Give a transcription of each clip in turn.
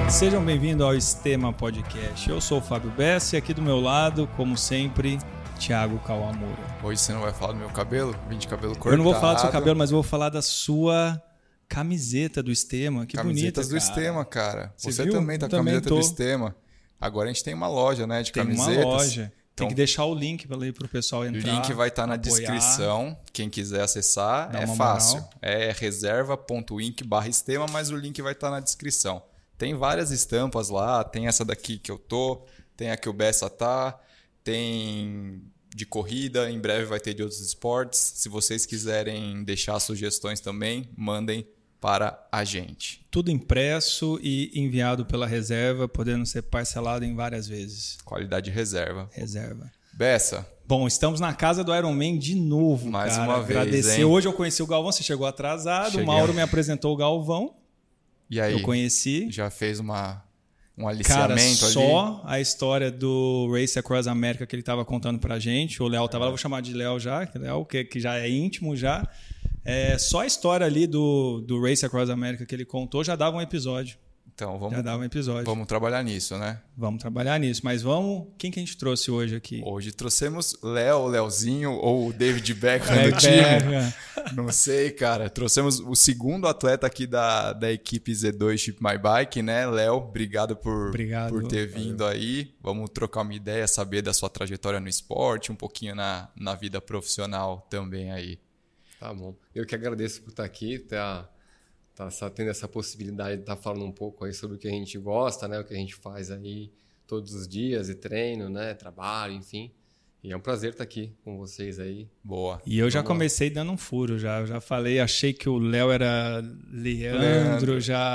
Sejam bem-vindos ao Estema Podcast. Eu sou o Fábio Bessa e aqui do meu lado, como sempre, Thiago Kawamura. Hoje você não vai falar do meu cabelo? Vim de cabelo cortado. Eu não vou falar do seu cabelo, mas eu vou falar da sua camiseta do Estema. Que Camisetas bonita, do Estema, cara. Você viu? também tá com a camiseta do Estema. Agora a gente tem uma loja, né, de camisetas. Tem uma loja. Então, tem que deixar o link para o pessoal entrar. O link vai estar na descrição. Quem quiser acessar, é fácil. Moral. É reserva.inc/Estema, mas o link vai estar na descrição. Tem várias estampas lá, tem essa daqui que eu tô, tem a que o Bessa tá, tem de corrida, em breve vai ter de outros esportes. Se vocês quiserem deixar sugestões também, mandem para a gente. Tudo impresso e enviado pela reserva, podendo ser parcelado em várias vezes. Qualidade reserva. Reserva. Bessa. Bom, estamos na casa do Iron Man de novo, Mais cara. uma vez, agradecer. hein? Hoje eu conheci o Galvão, você chegou atrasado. Cheguei. O Mauro me apresentou o Galvão. E aí? Eu conheci. Já fez um Cara, aliciamento ali? só a história do Race Across America que ele estava contando pra gente. O Léo tava lá, vou chamar de Léo já, que já é íntimo já. Só a história ali do Race Across America que ele contou já dava um episódio. Então, vamos trabalhar nisso, né? Vamos trabalhar nisso. Mas quem que a gente trouxe hoje aqui? Hoje trouxemos Leozinho ou o David Beckham do time. Não sei, cara. Trouxemos o segundo atleta aqui da equipe Z2 Ship My Bike, né? Léo, obrigado por ter vindo aí. Vamos trocar uma ideia, saber da sua trajetória no esporte, um pouquinho na vida profissional também aí. Tá bom. Eu que agradeço por estar aqui, tá tendo essa possibilidade de estar falando um pouco aí sobre o que a gente gosta, né? O que a gente faz aí todos os dias, e treino, né? Trabalho, enfim. E é um prazer estar aqui com vocês aí. Boa. E eu já comecei dando um furo, já. Eu já falei, achei que o Léo era Leandro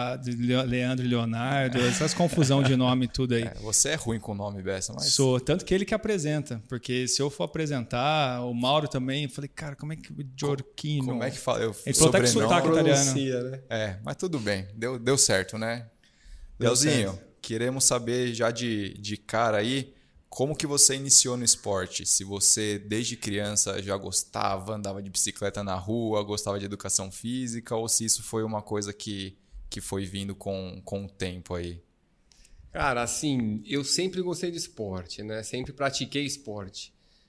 e Leonardo, essas confusão de nome e tudo aí. Você é ruim com o nome, Bessa, mas... Sou, tanto que ele que apresenta, porque se eu for apresentar, o Mauro também, eu falei, cara, como é que o Giorchino... Como é que fala? Ele falou até que sotaque italiano. Né? Mas tudo bem, deu certo, né? Leozinho, queremos saber já de cara aí, como que você iniciou no esporte? Se você, desde criança, já gostava, andava de bicicleta na rua, gostava de educação física, ou se isso foi uma coisa que foi vindo com o tempo aí? Cara, assim, eu sempre gostei de esporte, né? Sempre pratiquei esporte.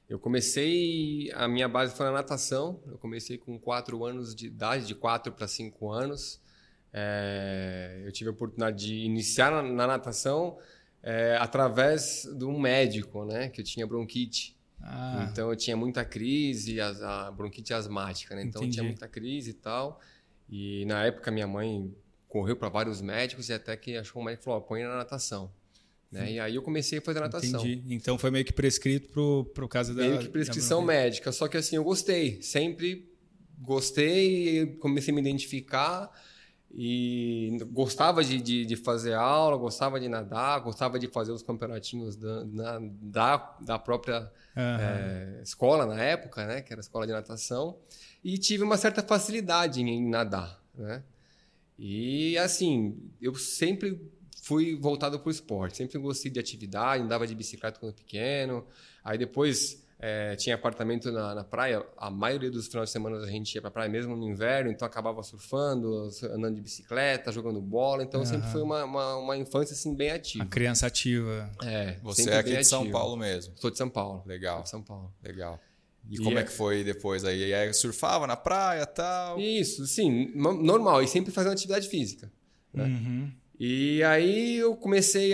A minha base foi na natação. Eu comecei com 4 anos de idade, de 4 para 5 anos. Eu tive a oportunidade de iniciar na natação através de um médico, né? Que eu tinha bronquite. Então eu tinha muita crise, a bronquite asmática, né? Então eu tinha muita crise e tal. E na época minha mãe correu para vários médicos e até que achou um médico e falou, põe na natação. Né? E aí eu comecei a fazer natação. Entendi. Então foi meio que prescrito pro caso da... Meio que prescrição médica. Só que assim, eu gostei. Sempre gostei, comecei a me identificar. E gostava de fazer aula, gostava de nadar, gostava de fazer os campeonatinhos da própria escola na época, né? Que era a escola de natação. E tive uma certa facilidade em nadar, né? E assim, eu sempre fui voltado para o esporte, sempre gostei de atividade, andava de bicicleta quando pequeno. Aí depois... tinha apartamento na praia, a maioria dos finais de semana a gente ia para a praia mesmo no inverno, então acabava surfando, andando de bicicleta, jogando bola, então sempre foi uma infância assim, bem ativa. A criança ativa. Você é aqui de São Paulo mesmo? Sou de São Paulo. Legal. De São Paulo. Legal. E como é que foi depois aí? Aí surfava na praia e tal? Isso, sim, normal, e sempre fazendo atividade física. Né? Uhum. E aí eu comecei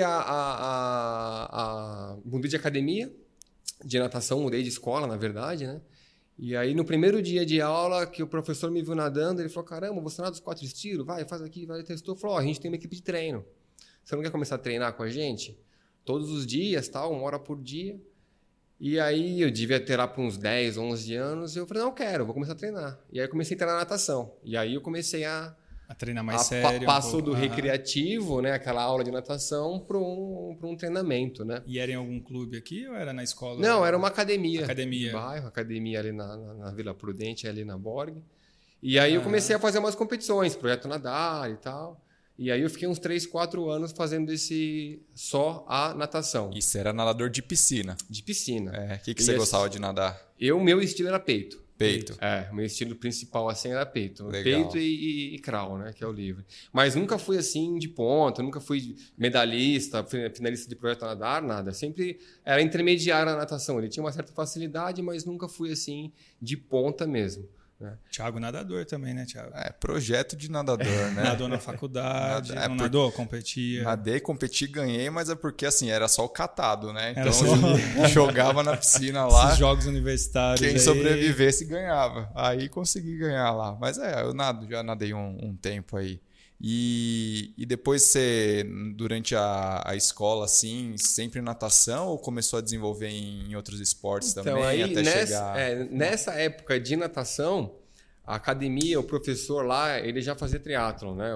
a mudei de academia, de natação, mudei de escola, na verdade, né? E aí, no primeiro dia de aula, que o professor me viu nadando, ele falou, caramba, você nada dos 4 estilos? Vai, faz aqui, vai, testou. Falou, a gente tem uma equipe de treino. Você não quer começar a treinar com a gente? Todos os dias, tal, 1 hora por dia. E aí, eu devia ter lá por uns 10, 11 anos, eu falei, não, eu quero, vou começar a treinar. E aí, eu comecei a treinar natação. E aí, eu comecei a treinar mais sério. Passou do recreativo, né, aquela aula de natação, para um treinamento, né? E era em algum clube aqui ou era na escola? Não, era uma academia. Academia. De bairro, academia ali na Vila Prudente, ali na Borg. E aí eu comecei a fazer umas competições, Projeto Nadar e tal. E aí eu fiquei uns 3, 4 anos fazendo só a natação. E você era nadador de piscina? De piscina. O que você gostava de nadar? Meu estilo era peito. Peito. O meu estilo principal assim era peito. Legal. Peito e crawl, né? Que é o livre. Mas nunca fui assim de ponta, nunca fui medalhista, finalista de projeto nadar, nada. Sempre era intermediário na natação. Ele tinha uma certa facilidade, mas nunca fui assim de ponta mesmo. Né? Thiago nadador também, né, Thiago? Projeto de nadador, né? Nadou na faculdade, não nadou, competia. Nadei, competi, ganhei, mas é porque assim, era só o catado, né? Então só... jogava na piscina lá. Esses jogos universitários. Quem sobrevivesse ganhava. Aí consegui ganhar lá. Mas eu já nadei um tempo aí. E depois você, durante a escola, assim, sempre natação ou começou a desenvolver em outros esportes também? Aí, até chegar... nessa época de natação, a academia, o professor lá, ele já fazia triatlon, né?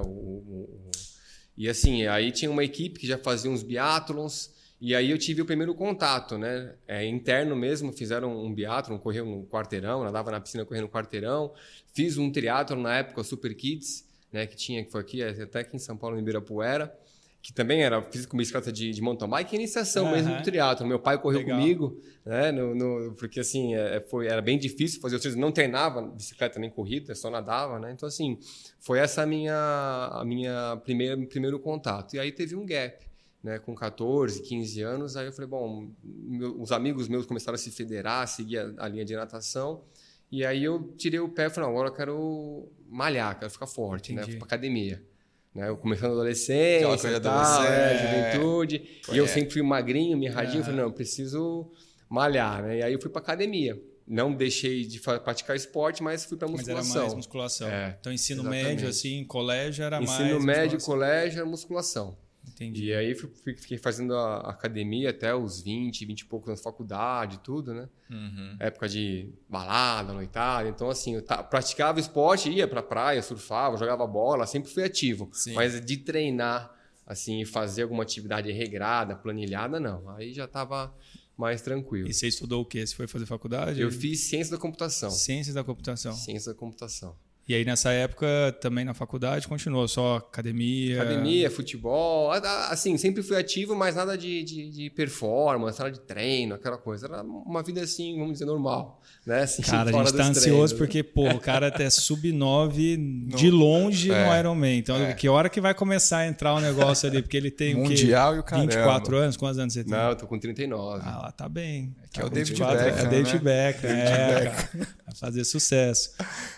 E assim, aí tinha uma equipe que já fazia uns biatlons, e aí eu tive o primeiro contato, né? Interno mesmo, fizeram um biatlon, correu no quarteirão, nadava na piscina correndo no quarteirão, fiz um triatlon na época, Super Kids, né, que foi aqui, até aqui em São Paulo, em Ibirapuera, que também fiz com bicicleta de mountain bike, iniciação mesmo do triatlo. Meu pai correu comigo, né, porque assim, era bem difícil fazer, não treinava bicicleta nem corrida, só nadava, né? Então assim, foi essa a minha primeiro contato. E aí teve um gap, né, com 14, 15 anos, aí eu falei, bom, os amigos meus começaram a se federar, seguir a linha de natação. E aí eu tirei o pé e falei, agora eu quero malhar, quero ficar forte, né? Fui pra academia. Né? Eu começando a adolescência, juventude. E eu sempre fui magrinho, mirradinho. Falei, não, eu preciso malhar, né? E aí eu fui pra academia. Não deixei de praticar esporte, mas fui pra musculação. Mas era mais musculação. Então ensino médio, assim, colégio era mais ensino médio, colégio era musculação. Entendi. E aí fiquei fazendo a academia até os 20 e poucos anos, faculdade, tudo, né? Época de balada, noitada. Então, assim, eu praticava esporte, ia pra praia, surfava, jogava bola, sempre fui ativo. Sim. Mas de treinar, assim, fazer alguma atividade regrada, planilhada, não. Aí já estava mais tranquilo. E você estudou o quê? Você foi fazer faculdade? Eu fiz ciência da computação. Ciências da computação. Ciência da computação. E aí, nessa época, também na faculdade, continuou só academia? Academia, futebol. Assim, sempre fui ativo, mas nada de performance, nada de treino, aquela coisa. Era uma vida, assim, vamos dizer, normal. Né? Assim, cara, a gente tá ansioso porque, pô, o cara até sub-9 de longe no Ironman. Então, que hora que vai começar a entrar o negócio ali? Porque ele tem Mundial o quê? E o caramba. 24 anos? Quantos anos você tem? Não, eu tô com 39. Ah, lá tá bem. Que é o David Beckham, É David Beckham, cara. Vai fazer sucesso.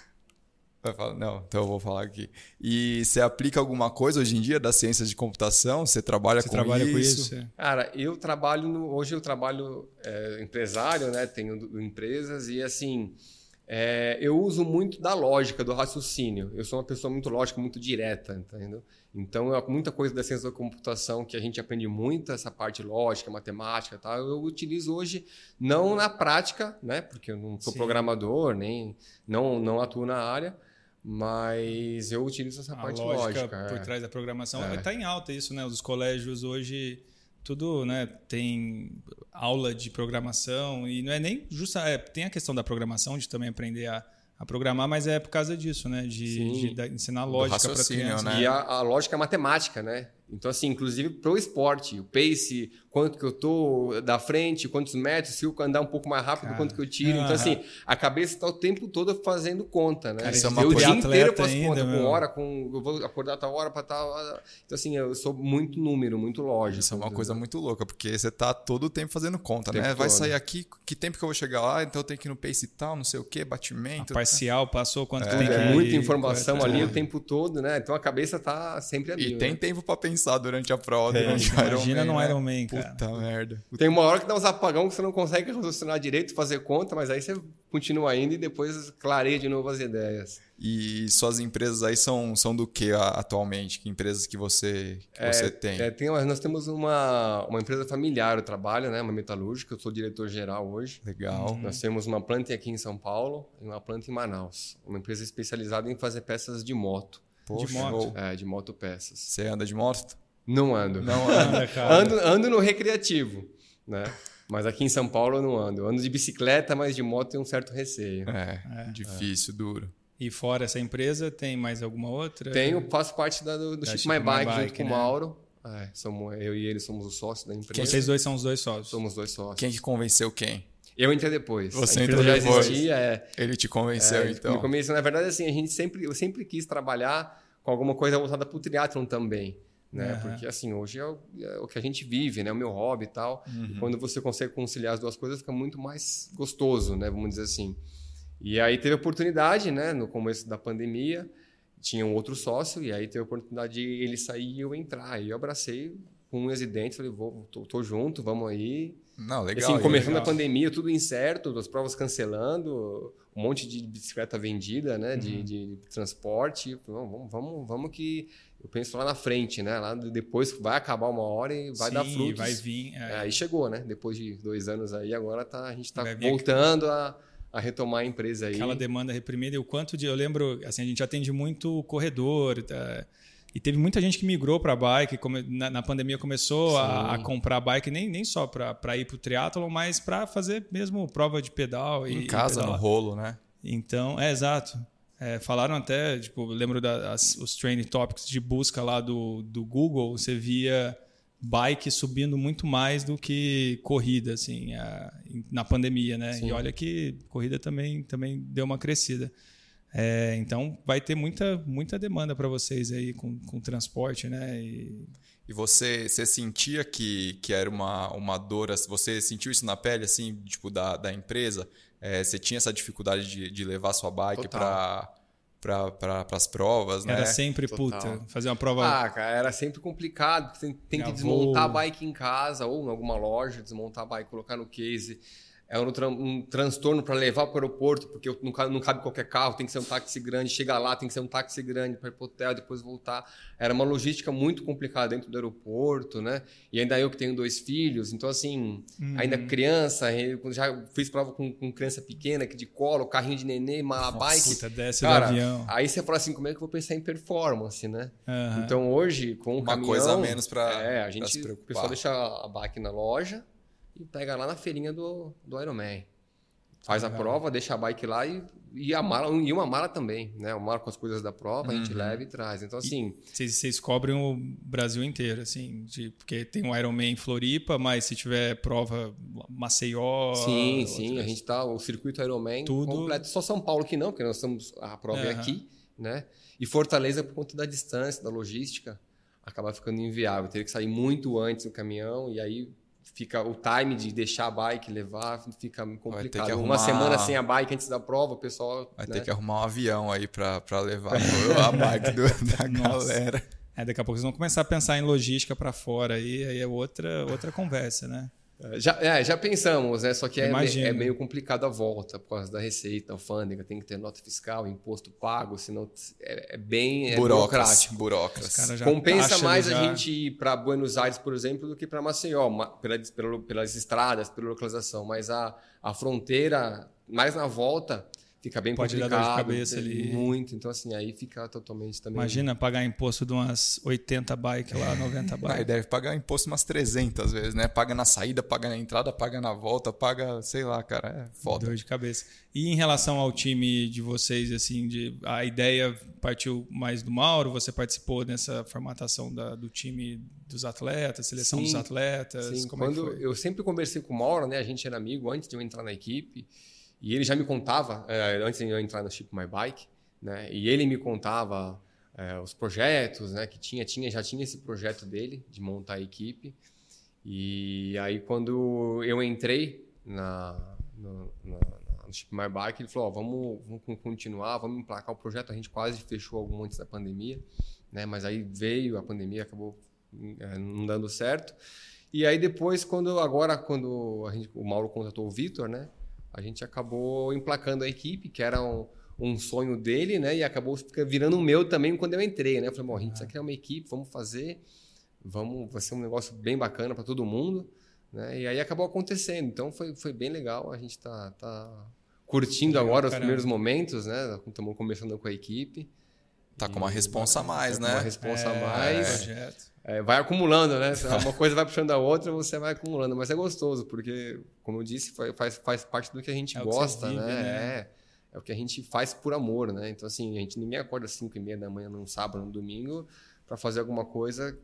Não, então eu vou falar aqui. E você aplica alguma coisa hoje em dia das ciências de computação? Você trabalha com isso? Cara, hoje eu trabalho empresário, né? Tenho empresas e assim, eu uso muito da lógica, do raciocínio. Eu sou uma pessoa muito lógica, muito direta, entendeu? Então, muita coisa da ciência da computação que a gente aprende muito, essa parte lógica, matemática e tal, eu utilizo hoje não na prática, né? Porque eu não sou programador, nem não atuo na área, mas eu utilizo essa parte lógica. Por trás da programação. Está em alta isso, né? Os colégios hoje, tudo, né? Tem aula de programação e não é nem justa. Tem a questão da programação, de também aprender a programar, mas é por causa disso, né? De ensinar lógica para criança. Né? E a lógica é matemática, né? Então, assim, inclusive para o esporte, o pace, quanto que eu tô da frente, quantos metros, se eu andar um pouco mais rápido, quanto que eu tiro. Então, assim, a cabeça está o tempo todo fazendo conta, né? Cara, isso é o dia inteiro eu faço ainda, conta, eu vou acordar tal hora para tal. Então, assim, eu sou muito número, muito lógico. Isso é uma coisa muito louca, porque você tá todo o tempo fazendo conta, né? Vai sair aqui, que tempo que eu vou chegar lá, então eu tenho que ir no pace e tal, não sei o quê, batimento. A parcial passou, quanto que tem que ir. Muita informação ali o tempo todo, né? Então a cabeça tá sempre ali. E tem tempo para pensar durante a prova. Imagina no Ironman, cara. Puta merda. Tem uma hora que dá uns apagão que você não consegue raciocinar direito, fazer conta, mas aí você continua indo e depois clareia de novo as ideias. E suas empresas aí são do que atualmente? Que empresas que você tem? Nós temos uma empresa familiar, eu trabalho, né? Uma metalúrgica, eu sou diretor-geral hoje. Legal. Nós temos uma planta aqui em São Paulo e uma planta em Manaus. Uma empresa especializada em fazer peças de moto. Poxa, de moto? De motopeças. Você anda de moto? Não ando. Não anda, cara. Ando no recreativo, né? Mas aqui em São Paulo eu não ando. Eu ando de bicicleta, mas de moto tem um certo receio. Difícil, duro. E fora essa empresa, tem mais alguma outra? Faço parte do Chip My Bike junto com o Mauro. Eu e ele somos os sócios da empresa. Vocês dois são os dois sócios? Somos dois sócios. Quem que convenceu quem? Eu entrei depois. Você entrou depois. Já existia, Ele te convenceu, então. Me convenceu. Na verdade, assim, eu sempre quis trabalhar com alguma coisa voltada para o triatlon também. Né? Porque assim, hoje é o que a gente vive, né? O meu hobby e tal. E quando você consegue conciliar as duas coisas, fica muito mais gostoso, né? Vamos dizer assim. E aí teve a oportunidade, né? No começo da pandemia, tinha um outro sócio, e aí teve a oportunidade de ele sair e eu entrar. E eu abracei com unhas e dentes, falei, tô junto, vamos aí. Não, legal. Assim, começando a pandemia, tudo incerto, as provas cancelando, um monte de bicicleta vendida, né? De transporte. Vamos que eu penso lá na frente, né? Lá depois vai acabar uma hora e vai dar frutos. Vai vir. Aí chegou, né? Depois de 2 anos aí, agora a gente está voltando a retomar a empresa aí. Aquela demanda reprimida e o quanto de... Eu lembro, assim, a gente atende muito corredor, e teve muita gente que migrou para bike, na pandemia começou a comprar bike, nem só para ir para o triatlon, mas para fazer mesmo prova de pedal. Em casa, no rolo, né? Então, exato. Falaram até, tipo, eu lembro os trending topics de busca lá do Google, você via bike subindo muito mais do que corrida, assim, na pandemia, né? Sim. E olha que corrida também deu uma crescida. Então vai ter muita demanda para vocês aí com transporte, né? E você sentia que era uma dor, você sentiu isso na pele, assim, tipo, da empresa? Você tinha essa dificuldade de levar sua bike para as provas, né? Era sempre, fazer uma prova... cara, era sempre complicado. Você tem que desmontar a bike em casa ou em alguma loja, desmontar a bike, colocar no case. É um transtorno para levar para o aeroporto, porque não cabe qualquer carro, tem que ser um táxi grande, chega lá, tem que ser um táxi grande para ir para o hotel, depois voltar. Era uma logística muito complicada dentro do aeroporto, né? E ainda eu que tenho 2 filhos, então assim, ainda criança, já fiz prova com criança pequena, que de colo, carrinho de nenê, uma bike. Puta, desce do avião. Aí você fala assim, como é que eu vou pensar em performance, né? Então hoje, com o caminhão... Uma coisa a menos para se preocupar. O pessoal deixa a bike na loja e pega lá na feirinha do Ironman. Faz a prova, deixa a bike lá e uma mala também, né? Uma mala com as coisas da prova, a gente leva e traz. Então, assim... Vocês cobrem o Brasil inteiro, assim, porque tem o Ironman em Floripa, mas se tiver prova Maceió... Sim, a gente tá... O circuito Ironman completo. Só São Paulo que não, porque nós estamos... A prova é aqui, né? E Fortaleza, por conta da distância, da logística, acaba ficando inviável. Teria que sair muito antes do caminhão e aí... Fica o time de deixar a bike, levar, fica complicado. Uma semana sem a bike antes da prova, o pessoal... Vai ter que arrumar um avião aí para levar a bike da galera. Daqui a pouco vocês vão começar a pensar em logística para fora, aí é outra conversa, né? Já pensamos, né? Só que é meio complicado a volta por causa da receita, alfândega, tem que ter nota fiscal, imposto pago, senão é bem burocrático. Compensa mais a gente ir para Buenos Aires, por exemplo, do que para Maceió, pelas estradas, pela localização, mas a fronteira, mais na volta... Fica bem complicado. Pode dar dor de cabeça ali. Muito. Então, assim, aí fica totalmente também... Imagina pagar imposto de umas 80 bikes lá, 90 bikes. Aí deve pagar imposto umas 300 vezes, né? Paga na saída, paga na entrada, paga na volta, paga... Sei lá, cara. É foda. Dor de cabeça. E em relação ao time de vocês, assim, a ideia partiu mais do Mauro? Você participou nessa formatação do time dos atletas, seleção dos atletas? Sim. Eu sempre conversei com o Mauro, né? A gente era amigo antes de eu entrar na equipe. E ele já me contava, antes de eu entrar no Ship My Bike, né? E ele me contava os projetos, né? Que já tinha esse projeto dele de montar a equipe. E aí, quando eu entrei no Ship My Bike, ele falou, vamos continuar, vamos emplacar o projeto. A gente quase fechou algum antes da pandemia, né? Mas aí veio a pandemia, acabou não dando certo. E aí depois, quando o Mauro contratou o Vitor, né? A gente acabou emplacando a equipe, que era um sonho dele, né? E acabou virando o meu também quando eu entrei, né? Eu falei, a gente precisa criar uma equipe, vamos fazer, vai ser um negócio bem bacana para todo mundo, né? E aí acabou acontecendo. Então foi bem legal, a gente tá curtindo agora os primeiros momentos, né? Estamos começando com a equipe. Tá com uma responsa a mais, né? Uma responsa a mais. Vai acumulando, né? Uma coisa vai puxando a outra, você vai acumulando. Mas é gostoso, porque, como eu disse, faz parte do que a gente gosta, vive, né? É o que a gente faz por amor, né? Então, assim, ninguém acorda às 5h30 da manhã num sábado, num domingo, para fazer alguma coisa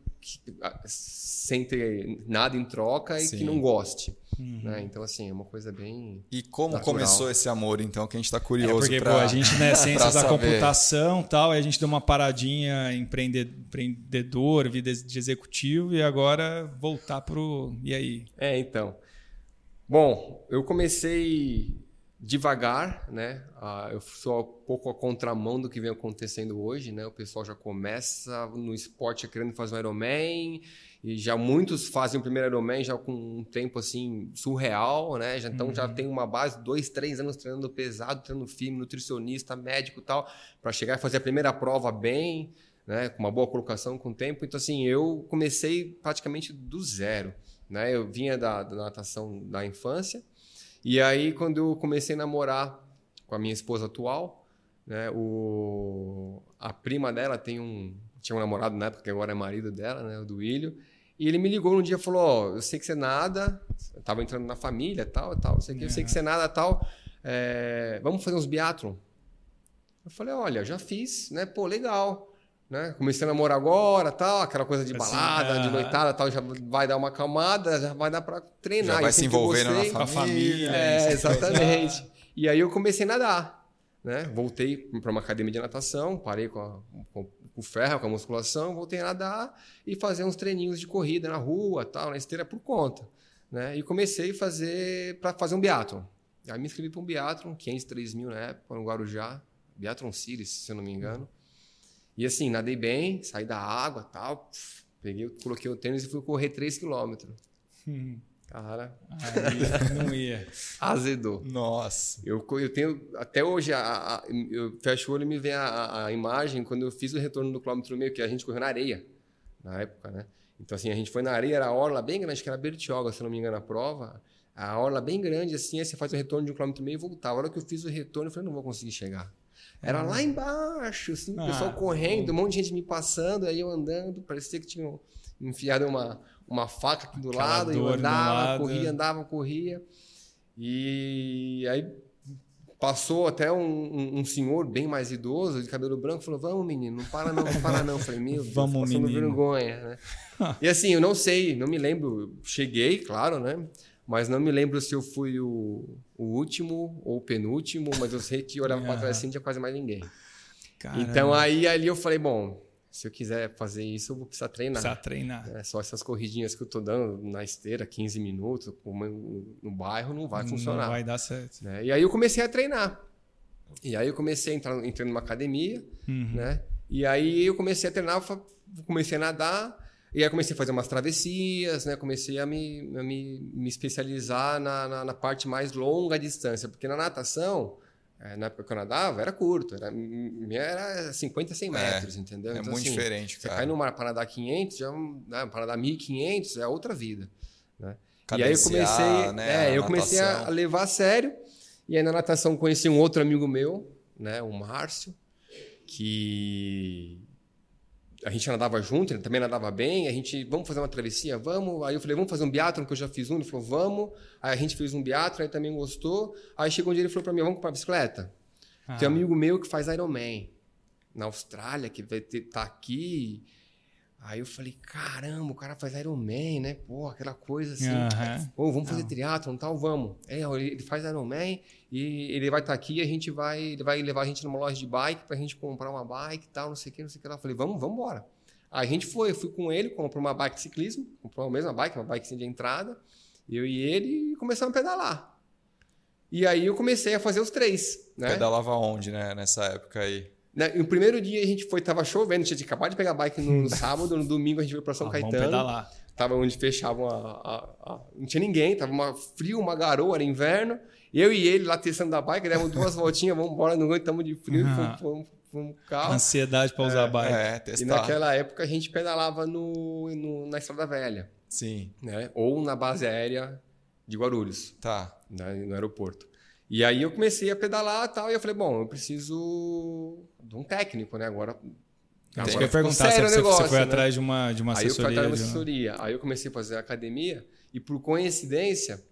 sem ter nada em troca e Sim. que não goste. Né? Então, assim, é uma coisa bem E como natural. começou esse amor, então, que a gente está curioso Porque pra, a gente, né, ciências da saber. computação e tal, e a gente deu uma paradinha empreendedor, vida de executivo, e agora voltar pro... E aí? Então. Bom, eu comecei devagar, né? Eu sou um pouco a contramão do que vem acontecendo hoje, né? O pessoal já começa no esporte querendo fazer um Ironman, e já muitos fazem o primeiro Ironman já com um tempo assim surreal, né? Então já tem uma base, 2, 3 anos treinando pesado, treinando firme, nutricionista, médico e tal, para chegar e fazer a primeira prova bem, né? Com uma boa colocação, com o tempo. Então, assim, eu comecei praticamente do zero, né? Eu vinha da natação da infância, e aí quando eu comecei a namorar com a minha esposa atual, né? A prima dela tinha um namorado na época, que agora é marido dela, né? O Duílio. E ele me ligou um dia e falou, ó, eu sei que você nada, eu tava entrando na família, tal, eu sei que você nada, tal, vamos fazer uns biatlon? Eu falei, olha, eu já fiz, né? Pô, legal, né? Comecei a namorar agora, tal, aquela coisa de balada, de noitada, tal, já vai dar uma acalmada, já vai dar para treinar. Já vai se envolvendo na família. Exatamente. E aí eu comecei a nadar, né? Voltei para uma academia de natação, parei com o ferro, com a musculação, voltei a nadar e fazer uns treininhos de corrida na rua, tal, na esteira por conta, né? E comecei a fazer um biatlon. Aí me inscrevi para um biatlon, 503 mil na época, no Guarujá, Biathlon Series, se eu não me engano. E assim, nadei bem, saí da água, tal, coloquei o tênis e fui correr 3 km. Cara, aí não ia. Azedou. Nossa. Eu tenho, até hoje, eu fecho o olho e me vem a imagem quando eu fiz o retorno do quilômetro meio, que a gente correu na areia, na época, né? Então, assim, a gente foi na areia, era a orla bem grande, acho que era Bertioga, se não me engano, a prova. A orla bem grande, assim, aí você faz o retorno de 1,5 km e voltava. A hora que eu fiz o retorno, eu falei, não vou conseguir chegar. Era lá embaixo, assim, o pessoal correndo, um monte de gente me passando, aí eu andando, parecia que tinham enfiado uma faca aqui do lado, e eu andava, corria. E aí passou até um senhor bem mais idoso, de cabelo branco, falou, vamos, menino, não para não. Eu falei, meu Deus, vamos, passando menino. vergonha, né? E assim, eu não sei, não me lembro, cheguei, claro, né? Mas não me lembro se eu fui o último ou o penúltimo, mas eu sei que eu olhava para trás assim, não tinha quase mais ninguém. Caramba. Então aí ali eu falei, bom, se eu quiser fazer isso, eu vou precisar treinar. Só essas corridinhas que eu tô dando na esteira, 15 minutos, no bairro, não vai funcionar. Não vai dar certo. Né? E aí eu comecei a treinar. E aí eu comecei a entrei numa academia, né? E aí eu comecei a treinar, comecei a nadar. E aí comecei a fazer umas travessias, né? Comecei a me especializar na parte mais longa distância. Porque na natação, na época que eu nadava, era curto. Era 50, 100 metros, entendeu? É então, muito assim, diferente, cara. Você cai no mar para nadar 500, para nadar 1.500, é outra vida. Né? E Cadenciar, aí eu comecei a levar a sério. E aí na natação conheci um outro amigo meu, né? O Márcio, que... A gente nadava junto, ele também nadava bem, vamos fazer uma travessia? Vamos. Aí eu falei, vamos fazer um biatlon, que eu já fiz um. Ele falou, vamos. Aí a gente fez um biatlon, aí também gostou. Aí chegou um dia, ele falou para mim, vamos comprar bicicleta? Tem um amigo meu que faz Ironman na Austrália, que vai tá aqui. Aí eu falei, caramba, o cara faz Ironman, né? Pô, aquela coisa assim. Pô, vamos fazer triatlon, tal, vamos. Ele faz Ironman e ele vai estar aqui e ele vai levar a gente numa loja de bike pra gente comprar uma bike e tal, não sei o que lá. Eu falei, vamos embora. Aí a gente fui com ele, comprou uma bike de ciclismo, comprou a mesma bike, uma bike de entrada, eu e ele, e começamos a pedalar. E aí eu comecei a fazer os 3, né? Pedalava onde, né, nessa época aí? No primeiro dia a gente tava chovendo, tinha acabado de pegar a bike no sábado, no domingo a gente veio para São Caetano. Vamos pedalar. Tava onde fechavam não tinha ninguém, tava frio, uma garoa, era inverno. Eu e ele lá testando a bike, demos 2 voltinhas, vamos embora, não aguentamos de frio, fomos pro carro. Ansiedade para usar a bike. Testar. E naquela época a gente pedalava na Estrada Velha. Sim. Né? Ou na base aérea de Guarulhos. Tá. No aeroporto. E aí eu comecei a pedalar e tal, e eu falei, bom, eu preciso de um técnico, né? Agora eu ia perguntar se você foi atrás de uma assessoria. Aí eu fui atrás de uma assessoria. Aí eu comecei a fazer academia e, por coincidência,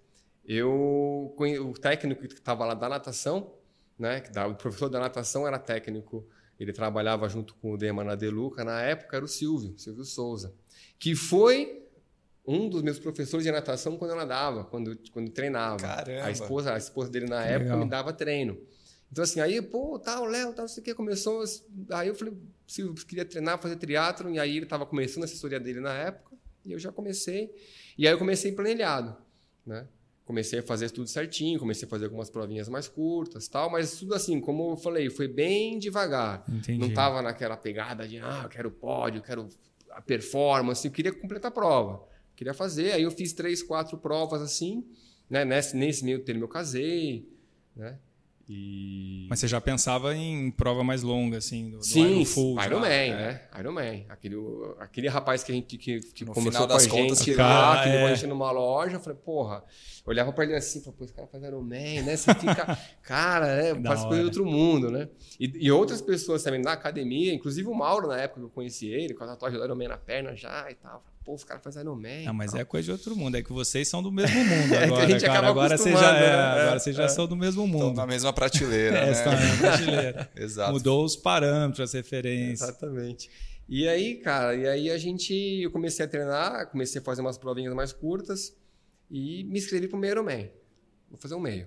o técnico que estava lá da natação, né? O professor da natação era técnico Ele trabalhava junto com o Dema na Deluca, na época era o Silvio Souza, que foi um dos meus professores de natação quando eu nadava, quando treinava. Caramba! A esposa dele na época me dava treino. Então assim, aí, pô, o Léo, não sei o que, começou, aí eu falei, Silvio, queria treinar, fazer triatlon, e aí ele estava começando a assessoria dele na época, e eu já comecei, e aí eu comecei planilhado, né? Comecei a fazer tudo certinho, comecei a fazer algumas provinhas mais curtas, tal, mas tudo assim, como eu falei, foi bem devagar. Entendi. Não estava naquela pegada de, eu quero pódio, eu quero a performance, eu queria completar a prova, queria fazer. Aí eu fiz 3, 4 provas assim, né? Nesse meio termo eu casei, né? Mas você já pensava em prova mais longa, assim, do Sim, Full, Ironman, né? Ironman. Aquele rapaz que começou com a contas, gente lá, que levou a gente numa loja, eu falei, porra, eu olhava pra ele assim, falei, pô, esse cara faz Ironman, né? Você fica, cara, parece coisa de outro mundo, né? E outras pessoas também na academia, inclusive o Mauro, na época que eu conheci ele, com a tatuagem do Ironman na perna já e tal. Pô, os caras fazem Ironman. Não, mas é coisa de outro mundo. É que vocês são do mesmo mundo agora, que a gente cara. Agora vocês já são do mesmo mundo. Estão na mesma prateleira, né? Estão na mesma prateleira. Exato. Mudou os parâmetros, as referências. Exatamente. E aí, cara, eu comecei a treinar, comecei a fazer umas provinhas mais curtas e me inscrevi pro meio Ironman. Vou fazer um meio.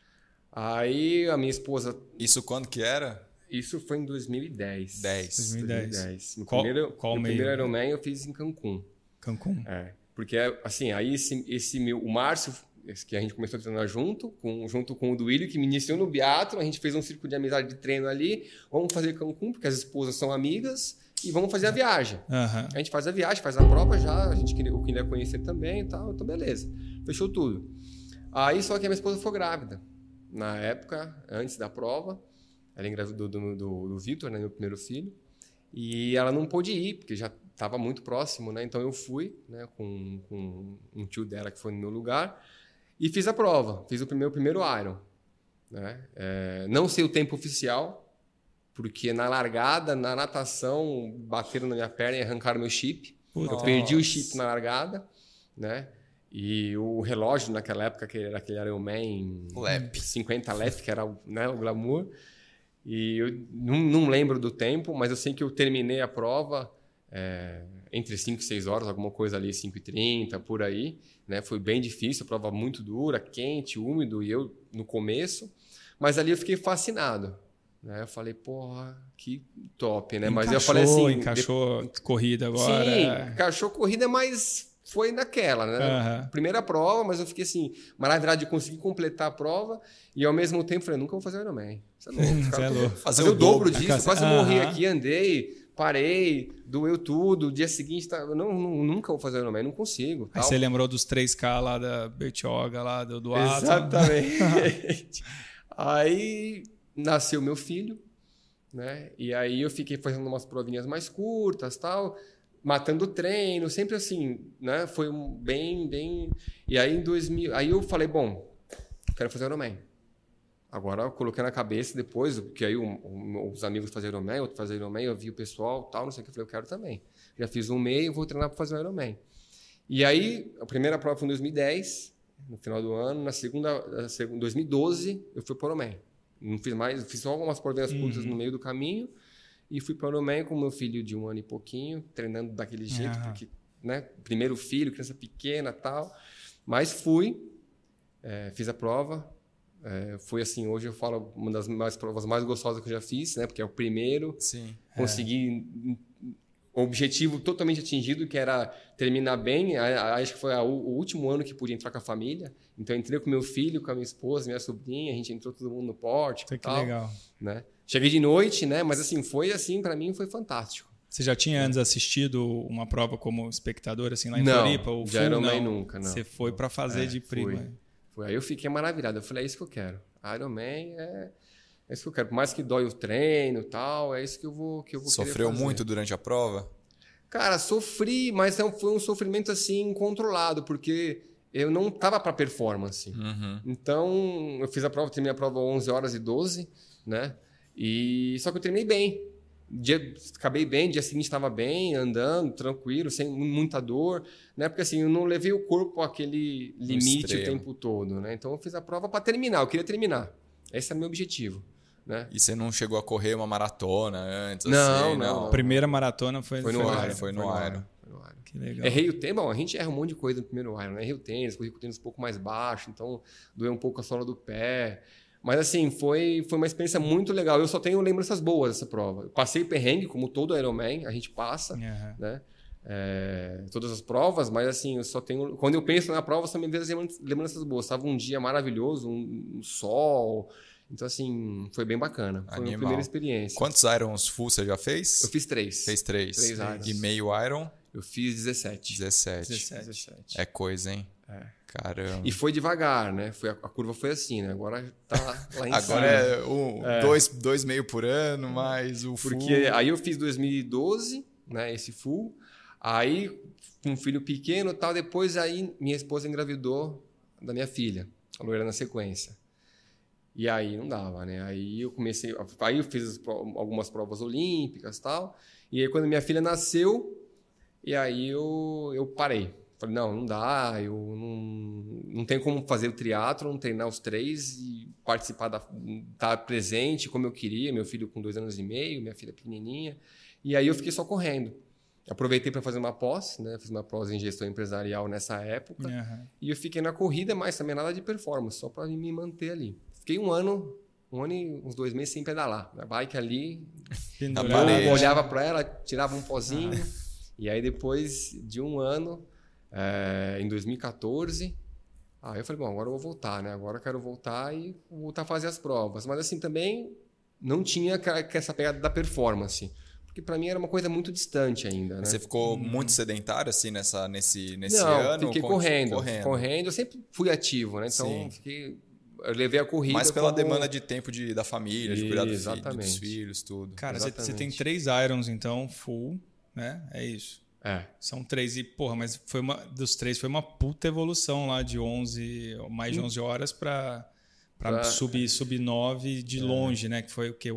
Aí a minha esposa... Isso quando que era? Isso foi em 2010. 2010. No Qual primeiro Ironman eu fiz em Cancún. Cancún? É. Porque, assim, aí o Márcio, que a gente começou a treinar junto com o Duílio, que me iniciou no biatlo, a gente fez um círculo de amizade de treino ali, vamos fazer Cancún, porque as esposas são amigas, e vamos fazer a viagem. Uhum. A gente faz a viagem, faz a prova já, eu queria conhecer também e tal, então beleza. Fechou tudo. Aí só que a minha esposa foi grávida. Na época, antes da prova, ela engravidou do Vitor, né, meu primeiro filho, e ela não pôde ir, porque já estava muito próximo, né? Então eu fui, né, com um tio dela que foi no meu lugar e fiz a prova, fiz o meu primeiro Iron, né? Não sei o tempo oficial, porque na largada, na natação, bateram na minha perna e arrancaram meu chip. Eu perdi o chip na largada, né? E o relógio naquela época, que era aquele Ironman 50 lap, que era, né, o glamour. E eu não lembro do tempo, mas eu sei que eu terminei a prova entre 5 e 6 horas, alguma coisa ali, 5h30, por aí. Né? Foi bem difícil, a prova muito dura, quente, úmido, e eu no começo. Mas ali eu fiquei fascinado. Né? Eu falei, porra, que top, né? Mas eu falei assim... Encaixou corrida agora. Sim, encaixou corrida, mas foi naquela, né? Uhum. Primeira prova, mas eu fiquei assim, maravilhado de conseguir completar a prova e ao mesmo tempo falei, nunca vou fazer o Ironman. Isso é louco. Você é louco. Fazer o dobro disso, quase morri aqui, andei, parei, doeu tudo, dia seguinte, nunca vou fazer o Ironman, não consigo. Aí tal. você lembrou dos 3K lá da Bertioga, lá do Ato. Exatamente. Aí nasceu meu filho, né? E aí eu fiquei fazendo umas provinhas mais curtas, tal, matando treino, sempre assim, né? Foi bem... E aí em 2000, aí eu falei, bom, quero fazer Ironman. Agora eu coloquei na cabeça depois, porque aí os amigos faziam Ironman, outros faziam Ironman, eu vi o pessoal, tal, não sei o que, eu falei, eu quero também. Já fiz um meio, vou treinar para fazer o Ironman. E aí, a primeira prova foi em 2010, no final do ano, na segunda 2012, eu fui para o Ironman. Não fiz mais, fiz só algumas provinhas curtas no meio do caminho e fui para o Ironman com meu filho de 1 ano e pouquinho, treinando daquele jeito, porque, né, primeiro filho, criança pequena e tal. Mas fui, fiz a prova. Foi assim, hoje eu falo uma das provas mais gostosas que eu já fiz, né? Porque é o primeiro. Sim. Consegui o objetivo totalmente atingido, que era terminar bem. Acho que foi o último ano que pude entrar com a família. Então eu entrei com meu filho, com a minha esposa, minha sobrinha, a gente entrou todo mundo no pórtico e tal. Que legal. Né? Cheguei de noite, né? Mas assim, foi assim, para mim foi fantástico. Você já tinha antes assistido uma prova como espectador, assim, lá em não, Floripa? Ou já era Ironman nunca, não. Você foi para fazer de prima. Aí eu fiquei maravilhado. Eu falei, é isso que eu quero. Ironman é isso que eu quero. Por mais que dói o treino e tal, é isso que eu vou Sofreu muito durante a prova? Cara, sofri, mas foi um sofrimento assim controlado, porque eu não tava para performance. Uhum. Então, eu fiz a prova, terminei a prova 11h12, né? Só que eu terminei bem. Acabei bem, dia seguinte estava bem, andando, tranquilo, sem muita dor, né? Porque assim, eu não levei o corpo àquele limite o tempo todo, né? Então eu fiz a prova para terminar, eu queria terminar. Esse é o meu objetivo, né? E você não chegou a correr uma maratona antes? Não, assim, não. A primeira maratona foi no Iron. Foi no Iron. Que legal. Errei o tênis, bom, a gente erra um monte de coisa no primeiro Iron, né? Errei o tênis, corri com o tênis um pouco mais baixo, então doeu um pouco a sola do pé. Mas assim, foi uma experiência muito legal. Eu só tenho lembranças boas dessa prova. Eu passei perrengue, como todo Ironman, a gente passa, né? Todas as provas, mas assim, eu só tenho. Quando eu penso na prova, só me vem as lembranças boas. Estava um dia maravilhoso, um sol. Então, assim, foi bem bacana. Foi a minha primeira experiência. Quantos Irons full você já fez? Eu fiz 3. Fez 3. 3 Irons. E meio Iron? Eu fiz 17. 17. É coisa, hein? Caramba. E foi devagar, né? A curva foi assim, né? Agora tá lá em cima. Agora dois meio por ano, mais o full. Porque aí eu fiz 2012, né? Esse full. Aí, com um filho pequeno e tal, depois aí minha esposa engravidou da minha filha, a loira na sequência. E aí não dava, né? Aí eu fiz algumas provas olímpicas e tal. E aí quando minha filha nasceu, e aí eu parei. Falei, não dá, eu não tenho como fazer o triatlon, treinar os 3 e participar, estar presente como eu queria. Meu filho com 2 anos e meio, minha filha pequenininha. E aí eu fiquei só correndo. Aproveitei para fazer uma pós, né? Fiz uma pós em gestão empresarial nessa época. E eu fiquei na corrida, mas também nada de performance, só para me manter ali. Fiquei um ano e uns 2 meses sem pedalar. A bike ali, eu olhava para ela, tirava um pozinho. E aí depois de um ano, em 2014, aí eu falei, bom, agora eu vou voltar, né? Agora eu quero voltar e voltar a fazer as provas. Mas assim, também não tinha essa pegada da performance. Porque para mim era uma coisa muito distante ainda, né? Você ficou muito sedentário assim nesse não, ano? Fiquei correndo. Eu sempre fui ativo, né? Então eu levei a corrida. Mas pela demanda de tempo da família, de cuidar dos filhos, tudo. Cara, você tem 3 Irons, então, full, né? É isso. São 3 e, porra, mas dos 3 foi uma puta evolução lá de mais de 11 horas para subir 9 de longe, né? Que foi o quê?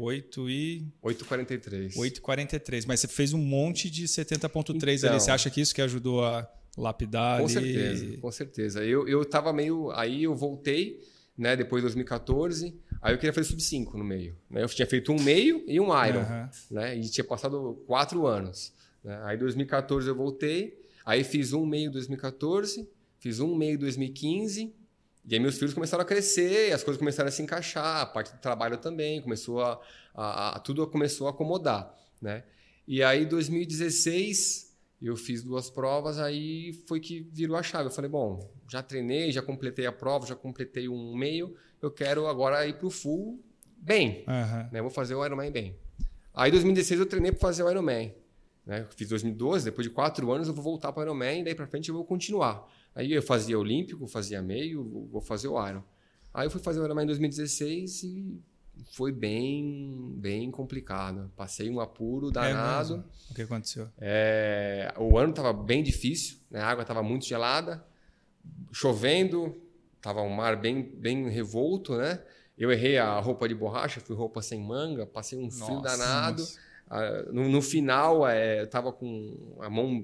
8h43. 8h43. Mas você fez um monte de 70.3 ali. Você acha que isso que ajudou a lapidar ali? Com certeza. Eu tava meio... Aí eu voltei, né? Depois de 2014. Aí eu queria fazer sub-5 no meio. Né? Eu tinha feito um meio e um Iron. Né? E tinha passado 4 anos. Né? Aí em 2014 eu voltei. Aí fiz um meio em 2014. Fiz um meio em 2015. E aí meus filhos começaram a crescer, as coisas começaram a se encaixar, a parte do trabalho também, tudo começou a acomodar, né? E aí em 2016 eu fiz 2 provas, aí foi que virou a chave. Eu falei, bom, já treinei, já completei a prova, já completei um meio, eu quero agora ir para o full bem, né? Vou fazer o Ironman bem. Aí em 2016 eu treinei para fazer o Ironman, né? Eu fiz 2012, depois de 4 anos eu vou voltar para o Ironman e daí para frente eu vou continuar. Aí eu fazia olímpico, fazia meio, vou fazer o Iron. Aí eu fui fazer o Ironman em 2016 e foi bem complicado. Passei um apuro danado. O que aconteceu? O ano estava bem difícil, né? A água estava muito gelada, chovendo, estava um mar bem revolto, né? Eu errei a roupa de borracha, fui roupa sem manga, passei um frio danado. No final, eu estava com a mão...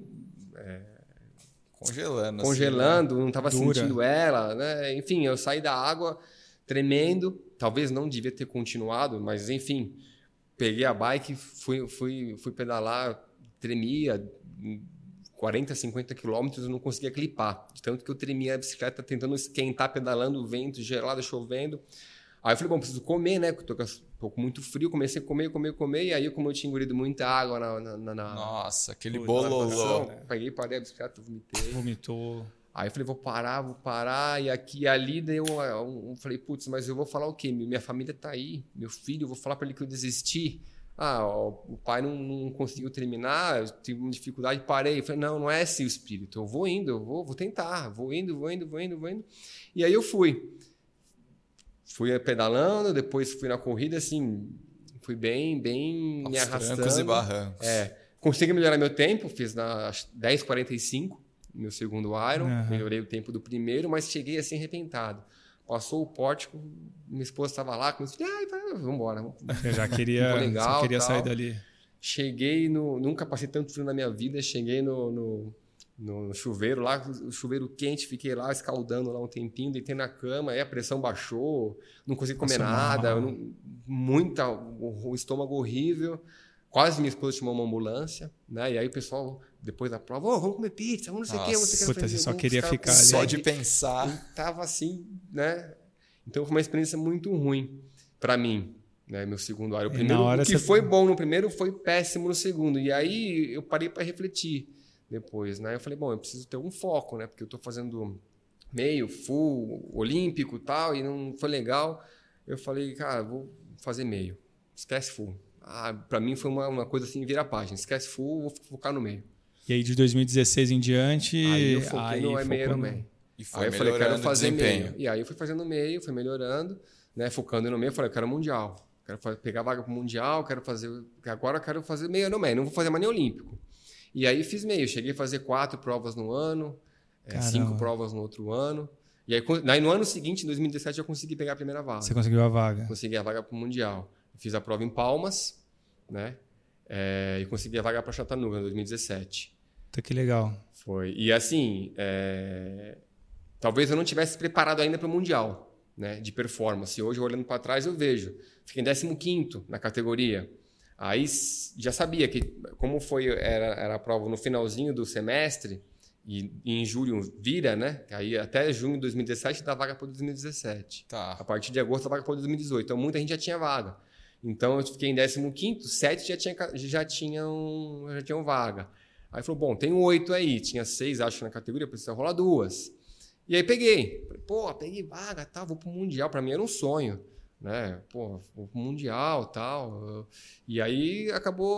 Congelando, assim, não estava sentindo ela, né? Enfim, eu saí da água tremendo, talvez não devia ter continuado, mas enfim, peguei a bike, fui pedalar, tremia 40, 50 quilômetros, eu não conseguia clipar, de tanto que eu tremia a bicicleta tentando esquentar, pedalando, vento gelado, chovendo. Aí eu falei, bom, preciso comer, né? Porque tô com muito frio, comecei a comer, e aí como eu tinha engolido muita água Nossa, aquele bololô. Peguei, parei a bicicleta, vomitei. Vomitou. Aí eu falei, vou parar, e aqui e ali, daí eu falei, putz, mas eu vou falar o quê? Minha família tá aí, meu filho, eu vou falar para ele que eu desisti. O pai não conseguiu terminar, eu tive uma dificuldade, parei. Eu falei, não é esse o espírito, eu vou indo, eu vou tentar, vou indo. E aí eu fui pedalando, depois fui na corrida, assim, fui bem me arrastando. Trancos e barrancos. Consegui melhorar meu tempo, fiz na 10h45, meu segundo Iron, melhorei o tempo do primeiro, mas cheguei assim arrebentado. Passou o pórtico, minha esposa estava lá, comecei a vamos embora. Eu já queria, queria sair dali. Cheguei nunca passei tanto frio na minha vida, cheguei no no chuveiro lá, o chuveiro quente, fiquei lá escaldando lá um tempinho, deitei na cama, aí a pressão baixou, não consegui comer nada, o estômago horrível. Quase minha esposa chamou uma ambulância, né? E aí o pessoal, depois da prova, vamos comer pizza, vamos não sei o quê, você puta, você só queria ficar ali. Só de pensar. Eu tava assim, né? Então foi uma experiência muito ruim para mim, né? Meu segundo ar. O primeiro, o que foi bom no primeiro foi péssimo no segundo. E aí eu parei para refletir depois, né? Eu falei, bom, eu preciso ter um foco, né? Porque eu tô fazendo meio, full, olímpico e tal, e não foi legal. Eu falei, cara, vou fazer meio. Esquece full. Para mim foi uma coisa assim, virar a página. Esquece full, vou focar no meio. E aí de 2016 em diante... Aí eu foquei no meio. E foi aí eu falei, quero fazer desempenho. meio. E aí eu fui fazendo meio, fui melhorando, né? Focando no meio, eu falei, eu quero mundial. Quero pegar vaga pro mundial, agora eu quero fazer meio no meio, não vou fazer mais nem olímpico. E aí fiz meio, cheguei a fazer 4 provas no ano, 5 provas no outro ano. E aí no ano seguinte, em 2017, eu consegui pegar a primeira vaga. Você conseguiu a vaga? Consegui a vaga pro mundial. Fiz a prova em Palmas, né? E consegui a vaga para Chattanooga em 2017. Tá, que legal. Foi. E assim, talvez eu não tivesse preparado ainda para o Mundial, né, de performance. Hoje, olhando para trás, eu vejo. Fiquei em 15º na categoria. Aí já sabia que, como era a prova no finalzinho do semestre, e em julho vira, né? Aí até junho de 2017 dá vaga para 2017. Tá. A partir de agosto dá vaga para 2018. Então muita gente já tinha vaga. Então eu fiquei em 15º, 7 já tinham vaga. Aí falou, bom, tem 8 aí, tinha 6, acho, na categoria, precisa rolar 2. E aí peguei. Falei, pô, peguei vaga, tá, vou pro Mundial. Para mim era um sonho, né? Pô, vou pro Mundial, tal. E aí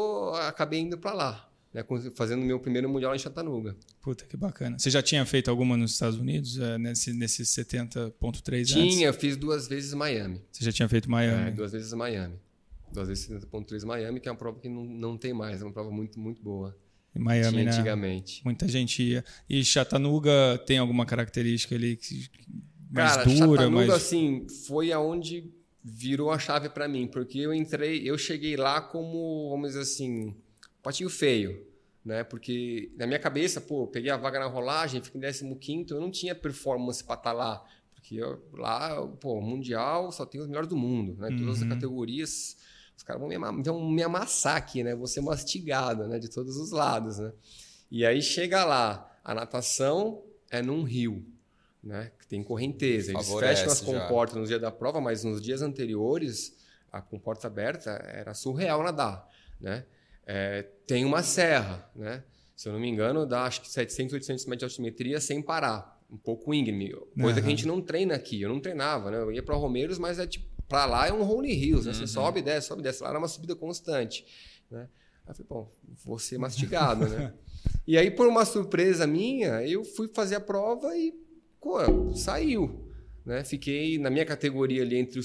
acabei indo para lá, né? Fazendo meu primeiro Mundial em Chattanooga. Puta, que bacana. Você já tinha feito alguma nos Estados Unidos, nesse 70.3 antes? Tinha, eu fiz 2 vezes Miami. Você já tinha feito Miami? 2 vezes Miami. 2 vezes 70.3 Miami, que é uma prova que não tem mais, é uma prova muito, muito boa. Em Miami, tinha né? Antigamente. Muita gente ia. E Chattanooga tem alguma característica ali mais Cara, dura? Chattanooga, assim, foi aonde virou a chave para mim, porque eu cheguei lá como, vamos dizer assim, patinho feio, né? Porque na minha cabeça, pô, peguei a vaga na rolagem, fiquei em 15º, eu não tinha performance para estar lá, porque lá, pô, mundial só tem os melhores do mundo, né? Todas as categorias, os caras vão me amassar aqui, né? Vou ser mastigado, né? De todos os lados, né? E aí chega lá, a natação é num rio, né? Que tem correnteza. Eles fecham as comportas no dia da prova, mas nos dias anteriores, a comporta aberta era surreal nadar, né? Tem uma serra, né? Se eu não me engano, dá acho que 700, 800 metros de altimetria sem parar. Um pouco íngreme. Coisa que a gente não treina aqui. Eu não treinava, né? Eu ia para Romeiros, mas para lá é um Rolling Hills, né? Você sobe e desce, sobe e desce. Lá era uma subida constante, né? Aí eu falei, bom, vou ser mastigado, né? E aí, por uma surpresa minha, eu fui fazer a prova e, pô, saiu, né? Fiquei na minha categoria ali entre os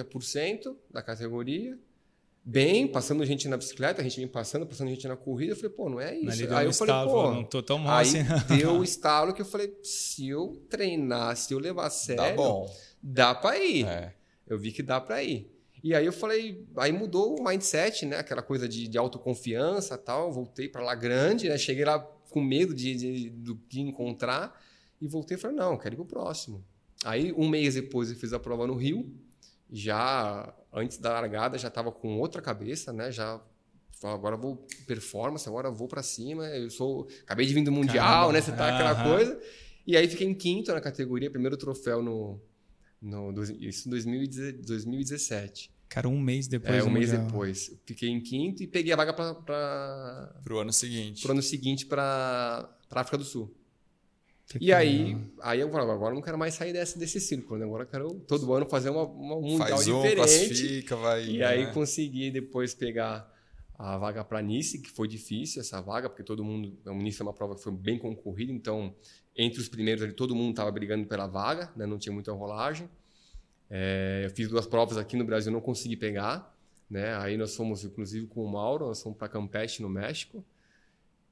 50% da categoria, bem, passando gente na bicicleta, a gente me passando gente na corrida. Eu falei, pô, não é isso. Aí eu falei, pô, não tô tão mal aí assim. deu o estalo que eu falei, se eu treinar, se eu levar a sério, dá pra ir. Eu vi que dá pra ir. E aí eu falei, aí mudou o mindset, né? Aquela coisa de autoconfiança e tal. Voltei pra lá grande, né? Cheguei lá com medo de encontrar e voltei e falei, não, quero ir pro próximo. Aí, um mês depois, eu fiz a prova no Rio. Já antes da largada, já estava com outra cabeça, né? Já agora vou performance, agora vou para cima. Acabei de vir do Mundial, né? Você tá aquela coisa. E aí fiquei em 5º na categoria, primeiro troféu isso em 2017. Cara, um mês depois. Um mês depois. Fiquei em 5º e peguei a vaga pro ano seguinte. Pro ano seguinte para África do Sul. E aí eu falava, agora eu não quero mais sair desse círculo, né? Agora eu quero todo ano fazer um mundial diferente. Classifica, vai. E aí consegui depois pegar a vaga para Nice, que foi difícil essa vaga, porque todo mundo, o Nice é uma prova que foi bem concorrida, então entre os primeiros ali todo mundo estava brigando pela vaga, né? Não tinha muita rolagem. Eu fiz 2 provas aqui no Brasil, não consegui pegar, né? Aí nós fomos, inclusive com o Mauro, nós fomos para Campeche, no México.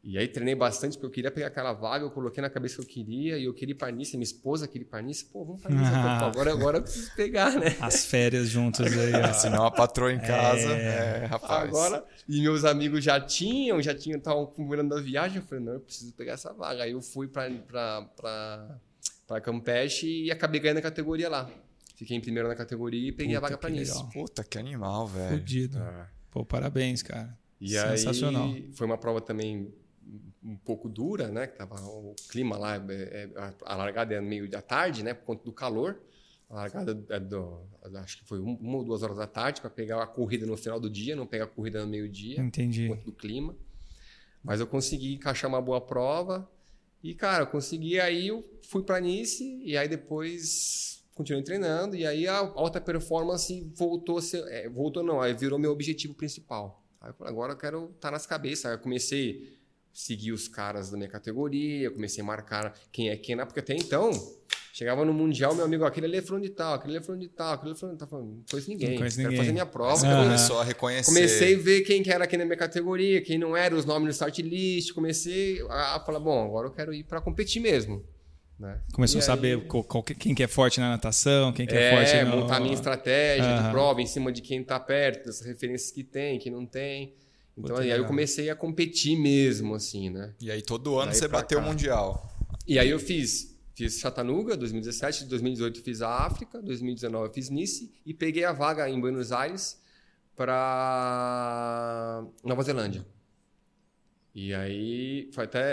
E aí treinei bastante, porque eu queria pegar aquela vaga, eu coloquei na cabeça que eu queria, e eu queria ir para Nice, minha esposa queria ir para Nice. Pô, vamos para Nice. Agora eu preciso pegar, né? As férias juntas aí. Ó. Senão a patroa em casa, rapaz. Agora, e meus amigos já estavam combinando a viagem, eu falei, não, eu preciso pegar essa vaga. Aí eu fui para Campeche e acabei ganhando a categoria lá. Fiquei em primeiro na categoria e peguei a vaga para Nice. Legal. Puta, que animal, velho. Fudido. Pô, parabéns, cara. E sensacional. aí foi uma prova também um pouco dura, né? Que tava o clima lá, a largada é meio da tarde, né? Por conta do calor. A largada acho que foi 1 ou 2 horas da tarde para pegar a corrida no final do dia, não pegar a corrida no meio-dia. Entendi. Por conta do clima. Mas eu consegui encaixar uma boa prova e, cara, eu consegui. Aí eu fui para Nice e aí depois continuei treinando e aí a alta performance aí virou meu objetivo principal. Aí eu falei, agora eu quero estar nas cabeças. Aí eu comecei a seguir os caras da minha categoria, comecei a marcar quem é quem, porque até então, chegava no Mundial, meu amigo, aquele ali é fulano de tal, aquele ali é fulano de tal, aquele ali é fulano de tal. Não conheço ninguém, quero fazer minha prova. Você começou a reconhecer. Comecei a ver quem que era aqui na minha categoria, quem não era, os nomes no start list, comecei a falar, bom, agora eu quero ir para competir mesmo. Né? Começou a saber quem que é forte na natação, quem que é forte no... montar minha estratégia de prova em cima de quem está perto, das referências que tem, que não tem. Então, aí eu comecei a competir mesmo, assim, né? E aí todo ano você bateu o Mundial. E aí eu fiz Chattanooga, 2017, 2018 fiz a África, 2019 eu fiz Nice e peguei a vaga em Buenos Aires para Nova Zelândia. E aí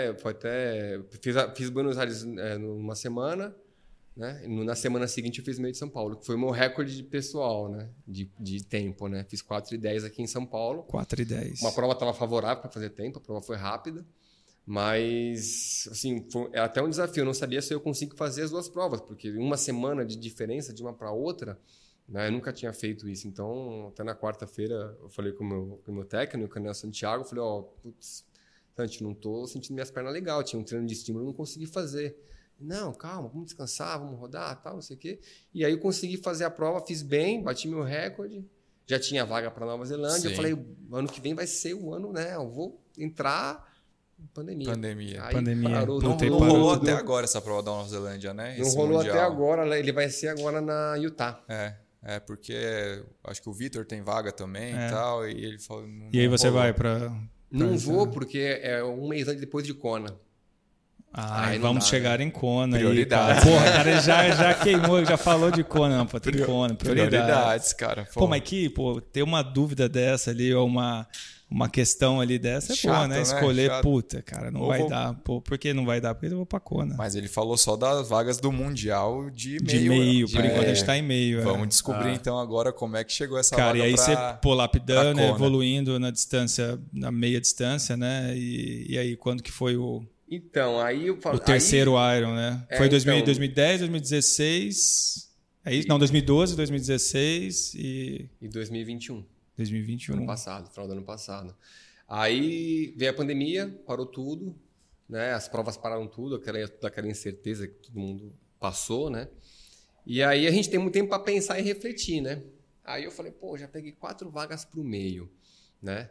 fiz Buenos Aires numa semana, né? Na semana seguinte eu fiz meio de São Paulo, que foi o meu recorde pessoal, né? De tempo, né? Fiz 4:10 aqui em São Paulo. 4:10. Uma prova estava favorável para fazer tempo, a prova foi rápida, mas assim, foi até um desafio. Eu não sabia se eu consigo fazer as duas provas, porque uma semana de diferença de uma para outra, né? Eu nunca tinha feito isso. Então, até na quarta-feira eu falei com o meu técnico, o Nelson Santiago, falei, putz, Santi, não estou sentindo minhas pernas legal, tinha um treino de estímulo, não consegui fazer. Não, calma, vamos descansar, vamos rodar, tal, não sei o quê. E aí eu consegui fazer a prova, fiz bem, bati meu recorde, já tinha vaga para Nova Zelândia. Sim. Eu falei, ano que vem vai ser o ano, né? Eu vou entrar em pandemia. Aí parou, não rolou até agora essa prova da Nova Zelândia, né? Não rolou mundial. Até agora, ele vai ser agora na Utah. Porque acho que o Vitor tem vaga também e tal, e ele falou... E aí você vai para... Não vou, porque é um mês depois de Kona. Aí vamos chegar em Kona. Prioridade. Aí, porra, cara, já queimou, já falou de Kona. Não, pô, tem Kona. Prioridades, cara. Pô, mas ter uma dúvida dessa ali, ou uma questão ali dessa, chato, boa, né? Escolher, chato. Puta, cara, não vai dar. Pô, por que não vai dar? Porque eu vou pra Kona. Mas ele falou só das vagas do Mundial de meio. De meio, por enquanto a gente tá em meio. Vamos descobrir então agora como é que chegou essa vaga. Cara, e aí você, lapidando, evoluindo na distância, na meia distância, né? E aí, quando que foi o terceiro Iron, né? Foi 2010, 2016. É isso? Não, 2012, 2016 e 2021. 2021. Ano passado, final do ano passado. Aí veio a pandemia, parou tudo, né? As provas pararam tudo, aquela incerteza que todo mundo passou, né? E aí a gente tem muito tempo para pensar e refletir, né? Aí eu falei, pô, já peguei 4 vagas pro meio, né?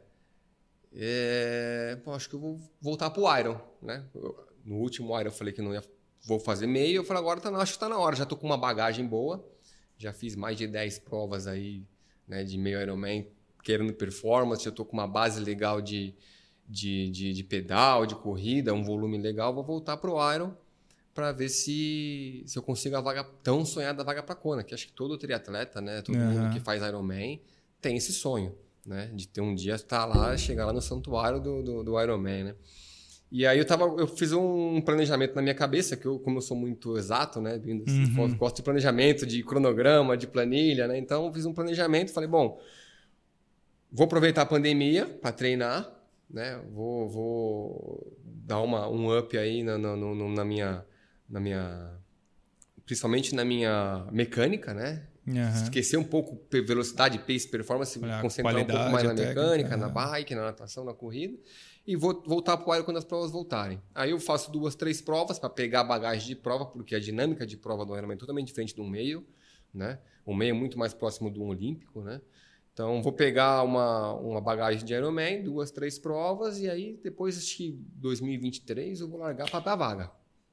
Acho que eu vou voltar pro Iron, né? No último Iron eu falei que não ia, vou fazer meio, eu falei, agora acho que tá na hora, já tô com uma bagagem boa, já fiz mais de 10 provas aí, né, de meio Ironman, querendo performance, eu tô com uma base legal de pedal, de corrida, um volume legal, vou voltar pro Iron para ver se eu consigo a vaga, tão sonhada vaga para Kona, que acho que todo triatleta, né, todo mundo que faz Ironman tem esse sonho, né, de ter um dia estar lá, chegar lá no santuário do Ironman, né. E aí eu fiz um planejamento na minha cabeça, que como eu sou muito exato, né, gosto de planejamento, de cronograma, de planilha, né, então eu fiz um planejamento, falei, bom, vou aproveitar a pandemia para treinar, né, vou dar um up aí na minha, principalmente na minha mecânica, né, esquecer um pouco velocidade, pace, performance, concentrar um pouco mais na mecânica, na bike, na natação, na corrida, e vou voltar para o Iron quando as provas voltarem. Aí eu faço 2, 3 provas para pegar a bagagem de prova, porque a dinâmica de prova do Ironman é totalmente diferente do meio, né? O meio é muito mais próximo do olímpico, né? Então, vou pegar uma bagagem de Ironman, 2, 3 provas, e aí depois, acho que 2023, eu vou largar para dar vaga.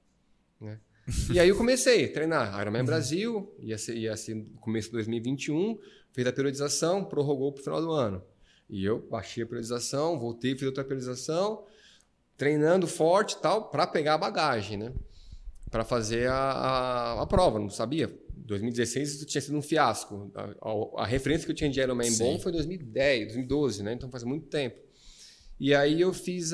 Né? E aí eu comecei a treinar Ironman Brasil, ia ser no começo de 2021, fiz a periodização, prorrogou para o final do ano. E eu baixei a periodização, voltei, fiz outra periodização, treinando forte e tal, para pegar a bagagem, né? Para fazer a prova, não sabia. 2016 tinha sido um fiasco. A referência que eu tinha de Ironman bom foi 2010, 2012, né? Então faz muito tempo. E aí eu fiz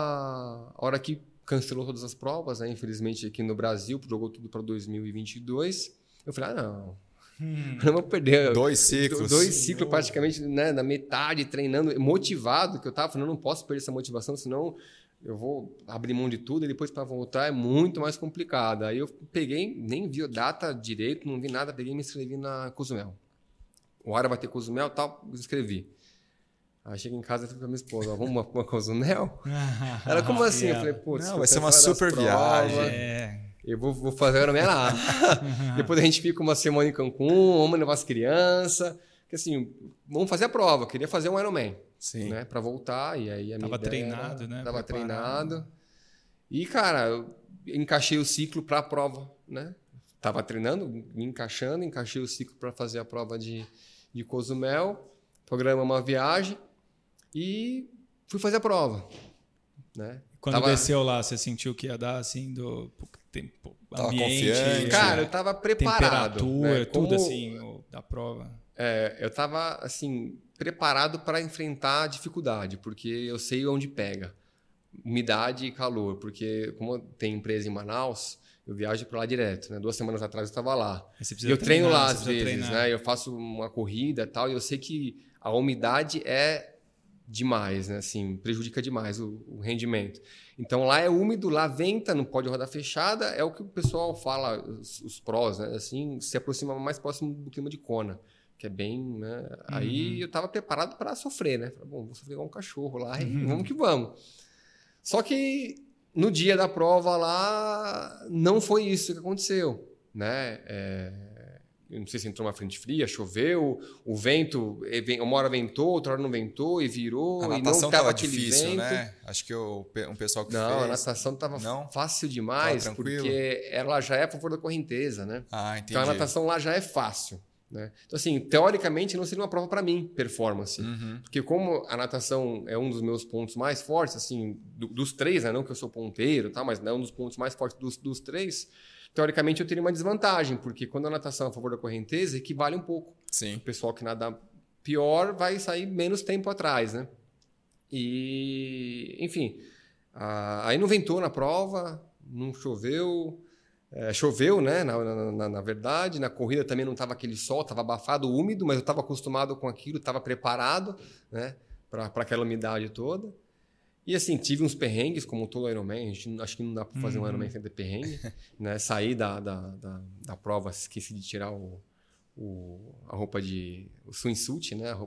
a hora que cancelou todas as provas, né? Infelizmente aqui no Brasil, jogou tudo para 2022. Eu falei, não vou perder 2 ciclos. 2 ciclos praticamente, né? Na metade, treinando, motivado, que eu tava falando, não posso perder essa motivação, senão eu vou abrir mão de tudo e depois para voltar é muito mais complicado. Aí eu peguei, nem vi a data direito, não vi nada, peguei e me inscrevi na Cozumel. O hora vai ter Cozumel e tal, me inscrevi. Aí cheguei em casa e falei pra minha esposa, vamos pra Cozumel? Ela, como assim? Eu falei, putz, vai ser uma super viagem. Eu vou fazer o Ironman lá. Depois a gente fica uma semana em Cancún, vamos levar as crianças. Porque assim, vamos fazer a prova. Eu queria fazer um Ironman. Sim. Né, para voltar, e aí a minha Tava treinado, né? Tava treinado. E, cara, eu encaixei o ciclo para a prova, né? Tava treinando, me encaixando, encaixei o ciclo para fazer a prova de Cozumel, programei uma viagem e fui fazer a prova, né? Quando desceu lá, você sentiu que ia dar, assim, do tempo, ambiente? Confiante. Cara, eu tava preparado. Temperatura, né? tudo assim, da prova. Eu tava, assim, preparado para enfrentar a dificuldade, porque eu sei onde pega. Umidade e calor, porque como tem empresa em Manaus, eu viajo para lá direto, né? 2 semanas atrás eu estava lá. Eu treino lá às vezes, né? Eu faço uma corrida e tal, e eu sei que a umidade é demais, né? Assim, prejudica demais o rendimento. Então lá é úmido, lá venta, não pode rodar fechada, é o que o pessoal fala, os prós, né? Assim, se aproxima mais próximo do clima de Kona, que é bem, né? Aí eu estava preparado para sofrer, né? Falei, bom, vou sofrer igual um cachorro lá e vamos que vamos. Só que no dia da prova lá, não foi isso que aconteceu, né? Eu não sei se entrou uma frente fria, choveu, o vento, uma hora ventou, outra hora não ventou e virou. A natação estava difícil, vento. Né? Acho que um pessoal que fez... Não, a natação estava fácil demais, porque ela já é a favor da correnteza, né? Ah, entendi. Então a natação lá já é fácil. Né? Então, assim, teoricamente não seria uma prova para mim, performance. Porque como a natação é um dos meus pontos mais fortes, assim, dos 3, né? Não que eu sou ponteiro, tá? Mas é um dos pontos mais fortes dos 3, teoricamente eu teria uma desvantagem, porque quando a natação é a favor da correnteza, equivale um pouco. Sim. O pessoal que nada pior vai sair menos tempo atrás, né? E, enfim, aí não ventou na prova, não choveu... choveu, né? Na verdade, na corrida também não estava aquele sol, estava abafado, úmido, mas eu estava acostumado com aquilo, estava preparado, né? Para aquela umidade toda. E assim, tive uns perrengues, como todo Ironman, acho que não dá para fazer um Ironman sem ter perrengue, né? Saí da prova, esqueci de tirar a roupa de... o swimsuit, né?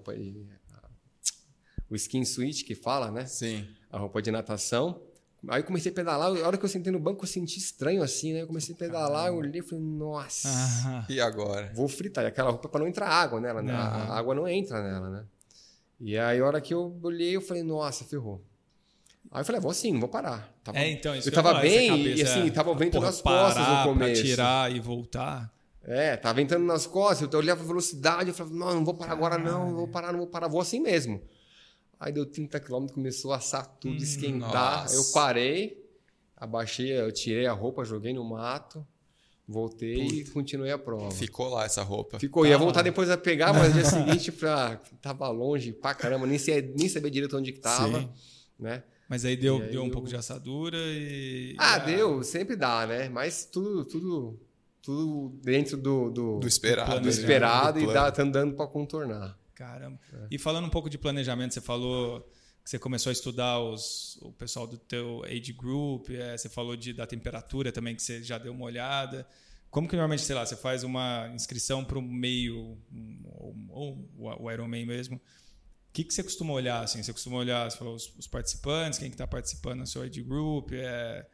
O skin suit que fala, né? Sim. A roupa de natação. Aí eu comecei a pedalar, a hora que eu sentei no banco eu senti estranho assim, né? Eu comecei a pedalar, eu olhei e falei, nossa. E agora? Vou fritar. E aquela roupa para não entrar água nela, né? A água não entra nela, né? E aí a hora que eu olhei, eu falei, nossa, ferrou. Aí eu falei, vou sim, não vou parar. Então, isso eu tava bem e assim, tava ventando nas costas no começo. Pra tirar e voltar. Tava ventando nas costas, eu olhava a velocidade, eu falava, não vou parar agora não vou parar, vou assim mesmo. Aí deu 30 km, começou a assar tudo, esquentar. Nossa. Eu parei, abaixei, eu tirei a roupa, joguei no mato, voltei e continuei a prova. Ficou lá essa roupa. Ficou, ia voltar depois a pegar, mas no dia seguinte tava longe pra caramba, nem sabia direito onde que tava. Sim. Né? Mas aí deu um pouco de assadura e... deu, sempre dá, né? Mas tudo dentro do esperado. Do esperado e tá andando para contornar. Caramba. E falando um pouco de planejamento, você falou que você começou a estudar o pessoal do teu age group, você falou da temperatura também, que você já deu uma olhada. Como que normalmente, sei lá, você faz uma inscrição para o meio, ou o Ironman mesmo, o que você costuma olhar? Assim? Você costuma olhar, você falou, os participantes, quem que está participando no seu age group,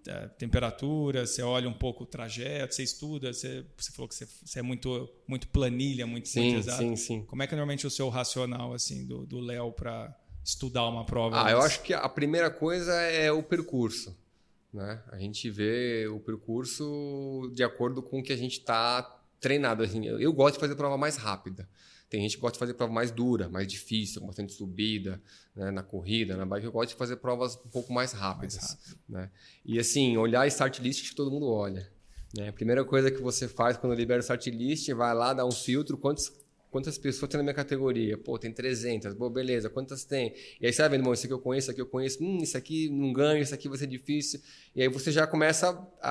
temperatura, você olha um pouco o trajeto, você estuda, você falou que você é muito planilha, muito exato. Sim. Como é que é normalmente o seu racional assim do Léo para estudar uma prova? Eu acho que a primeira coisa é o percurso, né? A gente vê o percurso de acordo com o que a gente está treinado. Assim, eu gosto de fazer prova mais rápida. Tem gente que gosta de fazer prova mais dura, mais difícil, com bastante subida, né? Na corrida, na bike. Eu gosto de fazer provas um pouco mais rápidas. Né? E assim, olhar a start list que todo mundo olha. Né? A primeira coisa que você faz quando libera o start list, vai lá, dá um filtro, quantas pessoas tem na minha categoria? Pô, tem 300. Pô, beleza, quantas tem? E aí você vai vendo, isso aqui eu conheço, isso aqui não ganho, isso aqui vai ser difícil. E aí você já começa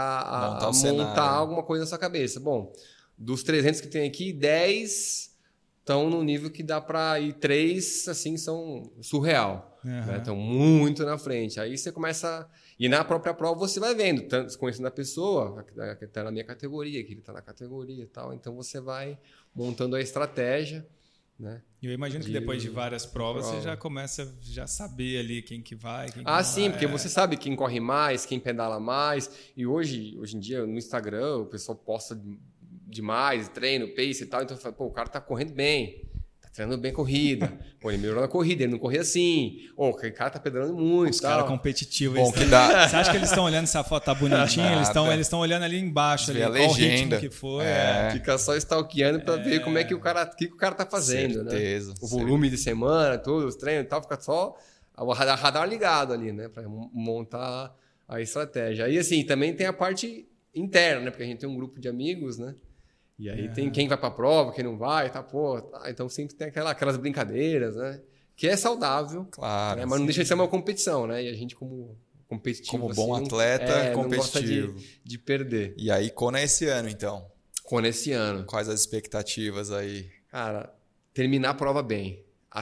a montar alguma coisa na sua cabeça. Bom, dos 300 que tem aqui, 10... estão no nível que dá para ir 3, assim, são surreal. Né? Estão muito na frente. Aí você começa... E na própria prova você vai vendo, tanto conhecendo a pessoa, que está na minha categoria, que ele está na categoria e tal. Então você vai montando a estratégia. Né? Eu imagino que depois de várias provas você já começa a saber ali quem que vai. Quem que não sim, vai. Porque você sabe quem corre mais, quem pedala mais. E hoje em dia, no Instagram, o pessoal posta demais, treino, pace e tal, então eu falo, o cara tá correndo bem, tá treinando bem corrida, ele melhorou na corrida, ele não corria assim, o cara tá pedalando muito. Os caras competitivos. Bom, que dá... Você acha que eles estão olhando se a foto tá bonitinha? Eles estão olhando ali embaixo, ali, a qual legenda. o ritmo que foi. Fica só stalkeando pra ver como é que o cara tá fazendo. Certeza. Né? O volume de semana, tudo, os treinos e tal, fica só o radar ligado ali, né? Pra montar a estratégia. Aí assim, também tem a parte interna, né? Porque a gente tem um grupo de amigos, né? E aí tem quem vai para a prova, quem não vai, então sempre tem aquelas brincadeiras, né? Que é saudável, claro, né? Mas não deixa de ser uma competição, né? E a gente como competitivo, como bom atleta, competitivo, não gosta de perder. E aí Kona esse ano, então? Kona esse ano. Quais as expectativas aí? Cara, terminar a prova bem.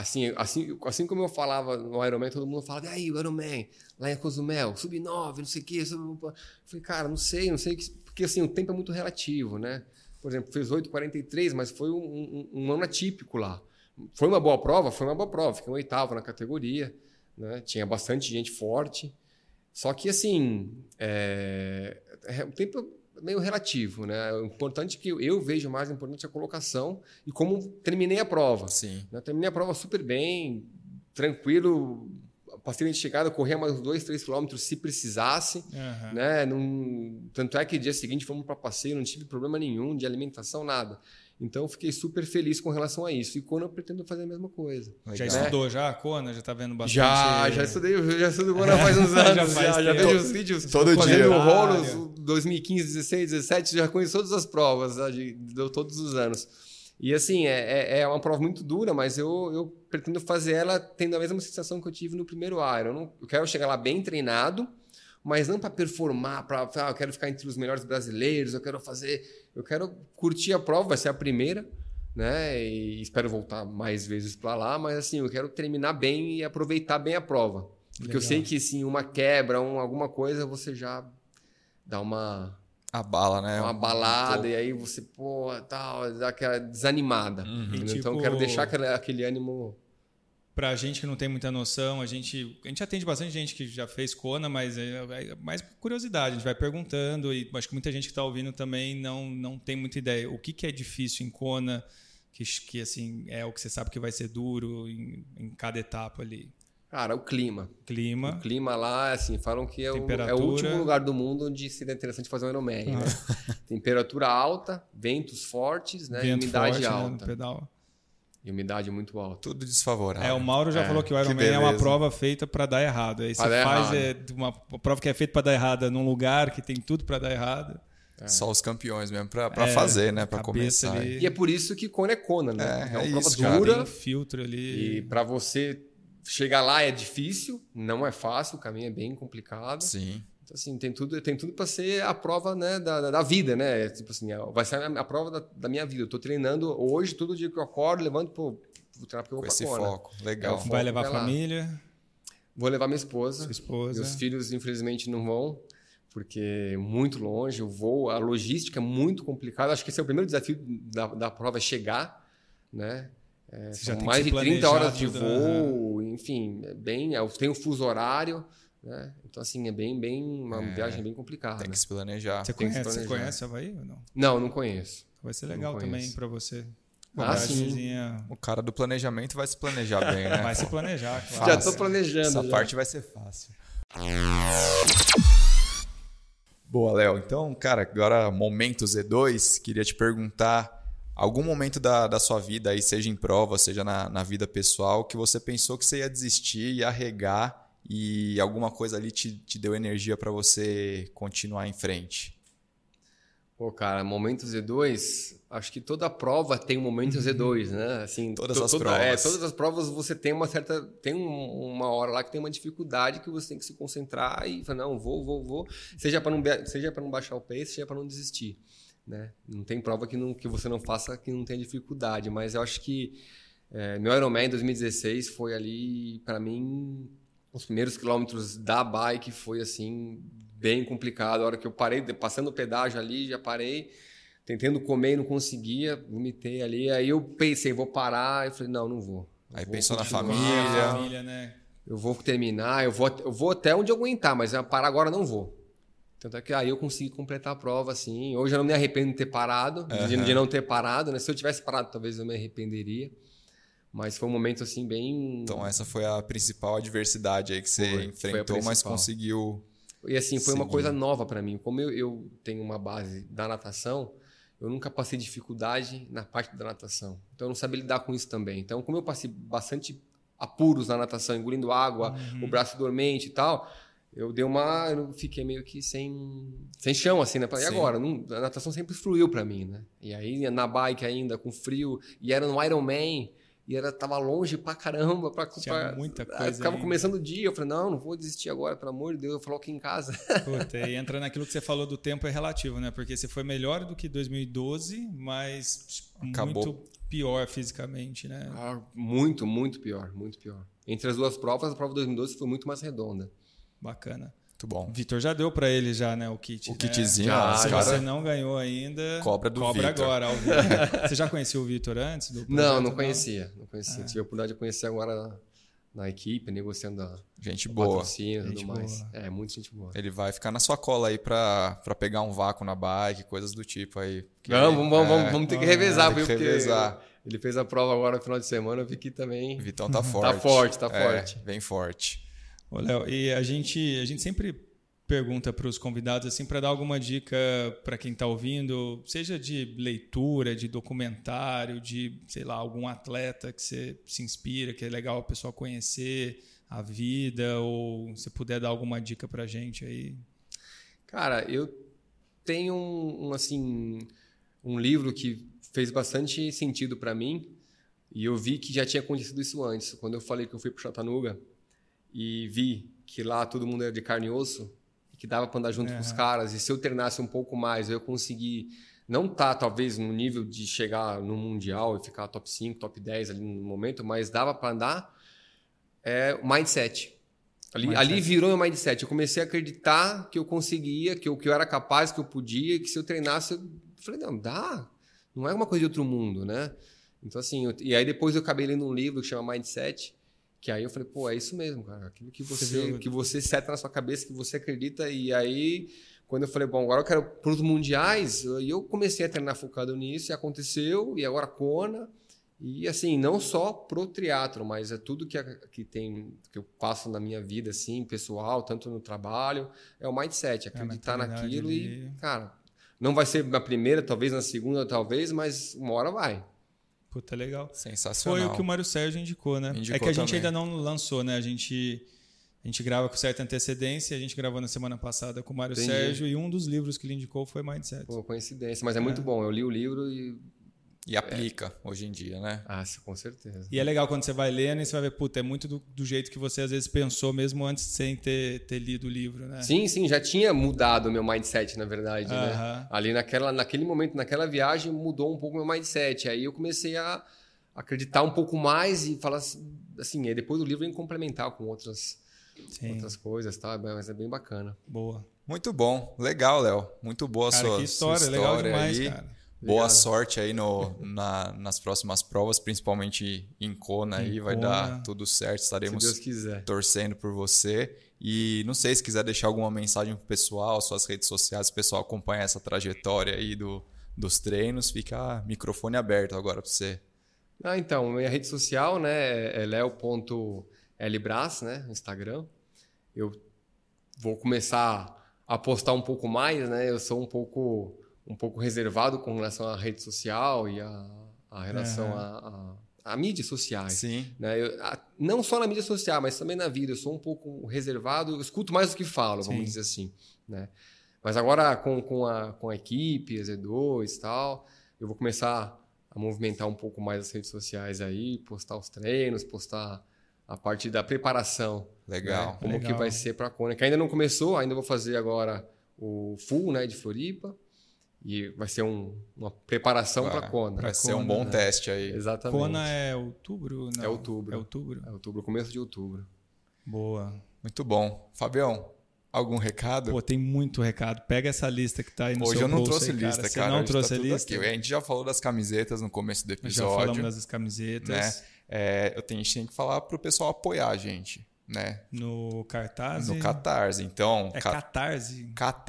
Assim como eu falava no Ironman, todo mundo falava, e aí, o Ironman, lá em Cozumel, sub-9, não sei o quê. Eu falei, cara, não sei, porque assim, o tempo é muito relativo, né? Por exemplo, fez 8,43, mas foi um ano atípico lá. Foi uma boa prova? Foi uma boa prova. Fiquei em 8º na categoria. Né? Tinha bastante gente forte. Só que, assim, o tempo é meio relativo. Né? O importante que eu vejo mais importante é a colocação e como terminei a prova. Sim. Né? Terminei a prova super bem, tranquilo. Passei de chegada, corria mais uns 2-3 quilômetros se precisasse. Né? Tanto é que no dia seguinte fomos para passeio, não tive problema nenhum de alimentação, nada. Então, fiquei super feliz com relação a isso. E Kona eu pretendo fazer a mesma coisa. Já estudou já a Kona? Já está vendo bastante? Já estudei. Eu já estudo Kona faz uns anos. já vejo os vídeos. Todo fazendo dia. Rolos, 2015, 16, 17, já conheço todas as provas, todos os anos. E assim, é uma prova muito dura, mas eu pretendo fazer ela tendo a mesma sensação que eu tive no primeiro Iron. Eu quero chegar lá bem treinado, mas não para performar, eu quero ficar entre os melhores brasileiros, eu quero curtir a prova, vai ser a primeira, né? E espero voltar mais vezes para lá, mas assim, eu quero terminar bem e aproveitar bem a prova. Porque eu sei que assim, uma quebra, alguma coisa, você já dá abala, né? Uma balada, e aí você, dá aquela desanimada. Então, eu quero deixar aquele ânimo... Pra gente que não tem muita noção, a gente atende bastante gente que já fez Kona, mas é mais curiosidade, a gente vai perguntando, e acho que muita gente que está ouvindo também não tem muita ideia. O que é difícil em Kona, que assim, é o que você sabe que vai ser duro em cada etapa ali? Cara, o clima. O clima lá, assim, falam que é o último lugar do mundo onde seria interessante fazer um Ironman. Né? Temperatura alta, ventos fortes, né? E umidade alta. Né, no pedal. E umidade muito alta. Tudo desfavorável. O Mauro já falou que o Ironman é uma prova feita para dar errado. Aí você faz uma prova que é feita para dar errada num lugar que tem tudo para dar errado. Só os campeões mesmo para fazer, né? Para começar. Ali. E é por isso que Kona é Kona, né? É uma isso, prova dura. Tem um filtro ali. E para você chegar lá é difícil, não é fácil, o caminho é bem complicado. Sim. Então, assim, tem tudo para ser a prova, né, da vida, né? Tipo assim, vai ser a prova da minha vida. Eu tô treinando hoje, todo dia que eu acordo, levanto, vou treinar porque eu vou pra Kona. Foco, legal. Vai levar a família? Vou levar minha esposa. Sua esposa. Meus filhos, infelizmente, não vão, porque é muito longe, o voo, a logística é muito complicada. Acho que esse é o primeiro desafio da prova, é chegar, né? São mais de 30 horas de voo, enfim, tem o fuso horário, né? Então, assim, é uma viagem bem complicada. Tem que se planejar. Você conhece Havaí ou não? Não conheço. Vai ser legal também para você. Sim. O cara do planejamento vai se planejar bem, né? Vai se planejar, claro. Já tô planejando. Essa parte vai ser fácil. Boa, Léo. Então, cara, agora momento Z2, queria te perguntar algum momento da sua vida, aí, seja em prova, seja na vida pessoal, que você pensou que você ia desistir, ia arregar e alguma coisa ali te deu energia para você continuar em frente? Pô, cara, momento Z2, acho que toda prova tem um momento Z2, né? Assim, todas as provas. Todas as provas você tem uma hora lá que tem uma dificuldade que você tem que se concentrar e falar, não, vou, seja para não baixar o pace, seja para não desistir, né? Não tem prova que você não faça que não tenha dificuldade, mas eu acho que meu Ironman em 2016 foi ali, para mim, os primeiros quilômetros da bike foi assim bem complicado. A hora que eu parei, passando o pedágio ali, já parei, tentando comer e não conseguia, vomitei ali. Aí eu pensei, vou parar. Eu falei, não vou. Aí vou pensou continuar. na família, né? Eu vou terminar, eu vou até onde eu aguentar, mas parar agora eu não vou. Tanto é que aí eu consegui completar a prova, assim. Hoje eu não me arrependo de ter parado, de não ter parado, né? Se eu tivesse parado, talvez eu me arrependeria. Mas foi um momento, assim, bem... Então essa foi a principal adversidade aí que você enfrentou, mas conseguiu... E assim, foi uma coisa nova para mim. Como eu tenho uma base da natação, eu nunca passei dificuldade na parte da natação. Então eu não sabia lidar com isso também. Então, como eu passei bastante apuros na natação, engolindo água, o braço dormente e tal, eu fiquei meio que sem chão, assim, né? E agora? A natação sempre fluiu para mim, né? E aí, na bike ainda, com frio, e era no Ironman, e tava longe pra caramba. Tinha muita coisa. Eu ficava começando o dia, eu falei, não vou desistir agora, pelo amor de Deus, eu falo aqui em casa. Puta, e entra naquilo que você falou do tempo é relativo, né? Porque você foi melhor do que 2012, mas acabou muito pior fisicamente, né? Muito, muito pior, muito pior. Entre as duas provas, a prova de 2012 foi muito mais redonda. Bacana. Muito bom. Vitor já deu para ele já, né, o kit. O kitzinho. Se você não ganhou ainda, cobra agora. Você já conhecia o Vitor antes? Não conhecia. Tive a oportunidade de conhecer agora na equipe, negociando gente boa. Patrocínio e tudo mais. Muito gente boa. Ele vai ficar na sua cola aí pra pegar um vácuo na bike, coisas do tipo aí. Vamos ter que revezar, viu? Porque ele fez a prova agora no final de semana, eu vi que também... Vitão tá forte. Tá forte. Bem forte. Ô, Léo, e a gente sempre pergunta para os convidados assim para dar alguma dica para quem está ouvindo, seja de leitura, de documentário, de, sei lá, algum atleta que você se inspira, que é legal o pessoal conhecer a vida, ou se puder dar alguma dica para a gente aí. Cara, eu tenho um livro que fez bastante sentido para mim e eu vi que já tinha acontecido isso antes. Quando eu falei que eu fui para Chattanooga e vi que lá todo mundo era de carne e osso, e que dava para andar junto com os caras, e se eu treinasse um pouco mais, eu consegui não estar, talvez, no nível de chegar no Mundial e ficar top 5, top 10 ali no momento, mas dava para andar o mindset. Ali virou meu mindset. Eu comecei a acreditar que eu conseguia, que eu era capaz, que eu podia, que se eu treinasse, eu falei, não, dá. Não é uma coisa de outro mundo, né? Então, assim, e aí depois eu acabei lendo um livro que chama Mindset, que aí eu falei, pô, é isso mesmo, cara. Aquilo que você seta na sua cabeça, que você acredita. E aí, quando eu falei, bom, agora eu quero para os mundiais, e eu comecei a treinar focado nisso, e aconteceu, e agora Kona. E assim, não só pro triatlo, mas é tudo que eu passo na minha vida, assim, pessoal, tanto no trabalho, é o mindset, acreditar naquilo ali. E, cara, não vai ser na primeira, talvez na segunda, talvez, mas uma hora vai. Puta, legal. Sensacional. Foi o que o Mário Sérgio indicou, né? É que a gente ainda não lançou, né? A gente grava com certa antecedência, a gente gravou na semana passada com o Mário Sérgio e um dos livros que ele indicou foi Mindset. Pô, coincidência, mas é muito bom. Eu li o livro e aplica hoje em dia, né? Com certeza. E é legal quando você vai lendo e você vai ver, puta, é muito do jeito que você às vezes pensou, mesmo antes sem ter lido o livro, né? Sim, já tinha mudado o meu mindset, na verdade, né? Ali naquele momento, naquela viagem, mudou um pouco o meu mindset. Aí eu comecei a acreditar um pouco mais e falar assim, e depois do livro eu complementar com outras coisas, tá? Mas é bem bacana. Boa. Muito bom. Legal, Léo. Muito boa a sua que história. Legal demais, aí. cara. Boa sorte aí nas próximas provas, principalmente em Kona aí, vai dar tudo certo, estaremos se Deus quiser, torcendo por você. E não sei se quiser deixar alguma mensagem pro pessoal, suas redes sociais, o pessoal acompanha essa trajetória aí dos treinos, fica microfone aberto agora para você. Então, minha rede social, né, é leo.lbras, né, no Instagram. Eu vou começar a postar um pouco mais, né, eu sou um pouco reservado com relação à rede social e a relação a mídias sociais. Sim. Né? Não só na mídia social, mas também na vida. Eu sou um pouco reservado, eu escuto mais do que falo, vamos dizer assim. Né? Mas agora, com a equipe, a Z2 e tal, eu vou começar a movimentar um pouco mais as redes sociais aí, postar os treinos, postar a parte da preparação. Legal. Né? Como que vai ser para a Kona. Que ainda não começou, ainda vou fazer agora o Full, né, de Floripa. E vai ser uma preparação para a Kona. Vai ser um bom teste aí. Exatamente. Kona é outubro? Não. É outubro. É outubro? É outubro, começo de outubro. Boa. Muito bom. Fabião, algum recado? Pô, tem muito recado. Pega essa lista que tá aí no Hoje seu eu não bolso trouxe aí, lista, cara. cara. Você não trouxe a lista? Aqui. A gente já falou das camisetas no começo do episódio. Já falamos das camisetas. Né? A gente tem que falar pro pessoal apoiar a gente, né? No Catarse? No Catarse. Então, Catarse?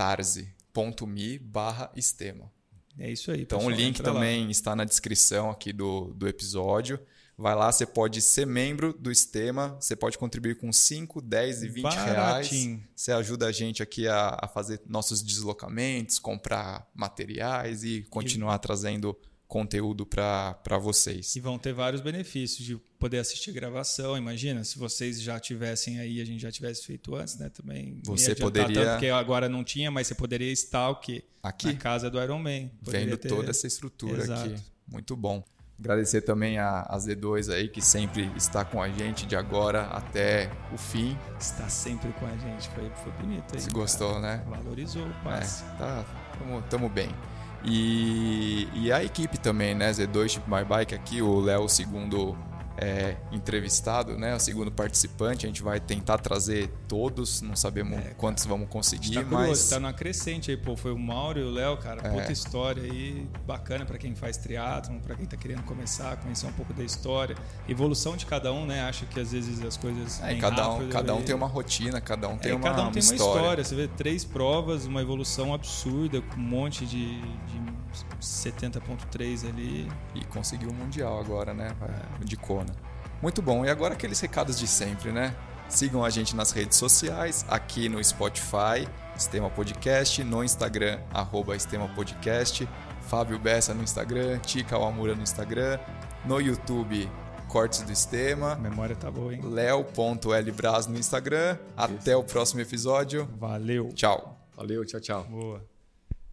catarse.me/Estema. É isso aí, então, pessoal, o link também está na descrição aqui do episódio. Vai lá, você pode ser membro do Estema, você pode contribuir com 5, 10 e 20 reais. Você ajuda a gente aqui a fazer nossos deslocamentos, comprar materiais e continuar trazendo conteúdo para vocês. E vão ter vários benefícios de poder assistir gravação. Imagina, se vocês já tivessem aí, a gente já tivesse feito antes, né? Também você poderia... Tanto porque agora não tinha, mas você poderia estar o quê? Aqui. Na casa do Iron Man. Vendo toda essa estrutura aqui. Muito bom. Agradecer também a Z2 aí, que sempre está com a gente de agora até o fim. Está sempre com a gente. Foi bonito aí. Você gostou, né? Valorizou o passe. Tamo bem. E a equipe também, né? Z2 Ship My Bike aqui, o Léo, o segundo entrevistado, né? O segundo participante. A gente vai tentar trazer todos, não sabemos quantos vamos conseguir, mas... Tá numa crescente aí, pô. Foi o Mauro e o Léo, cara. Puta história aí, bacana pra quem faz triatlon, pra quem tá querendo começar, conhecer um pouco da história. Evolução de cada um, né? Acho que às vezes as coisas... Cada um tem uma rotina, cada um tem uma história. Cada um tem uma história. Você vê 3 provas, uma evolução absurda, com um monte de 70.3 ali. E conseguiu o Mundial agora, né? De Kona. Muito bom. E agora aqueles recados de sempre, né? Sigam a gente nas redes sociais, aqui no Spotify, Estema Podcast, no Instagram, @Estema Podcast, Fábio Bessa no Instagram, Tica Awamura no Instagram, no YouTube, Cortes do Estema. A memória tá boa, hein? Leo.lbras no Instagram. Até o próximo episódio. Valeu. Tchau. Valeu, tchau. Boa.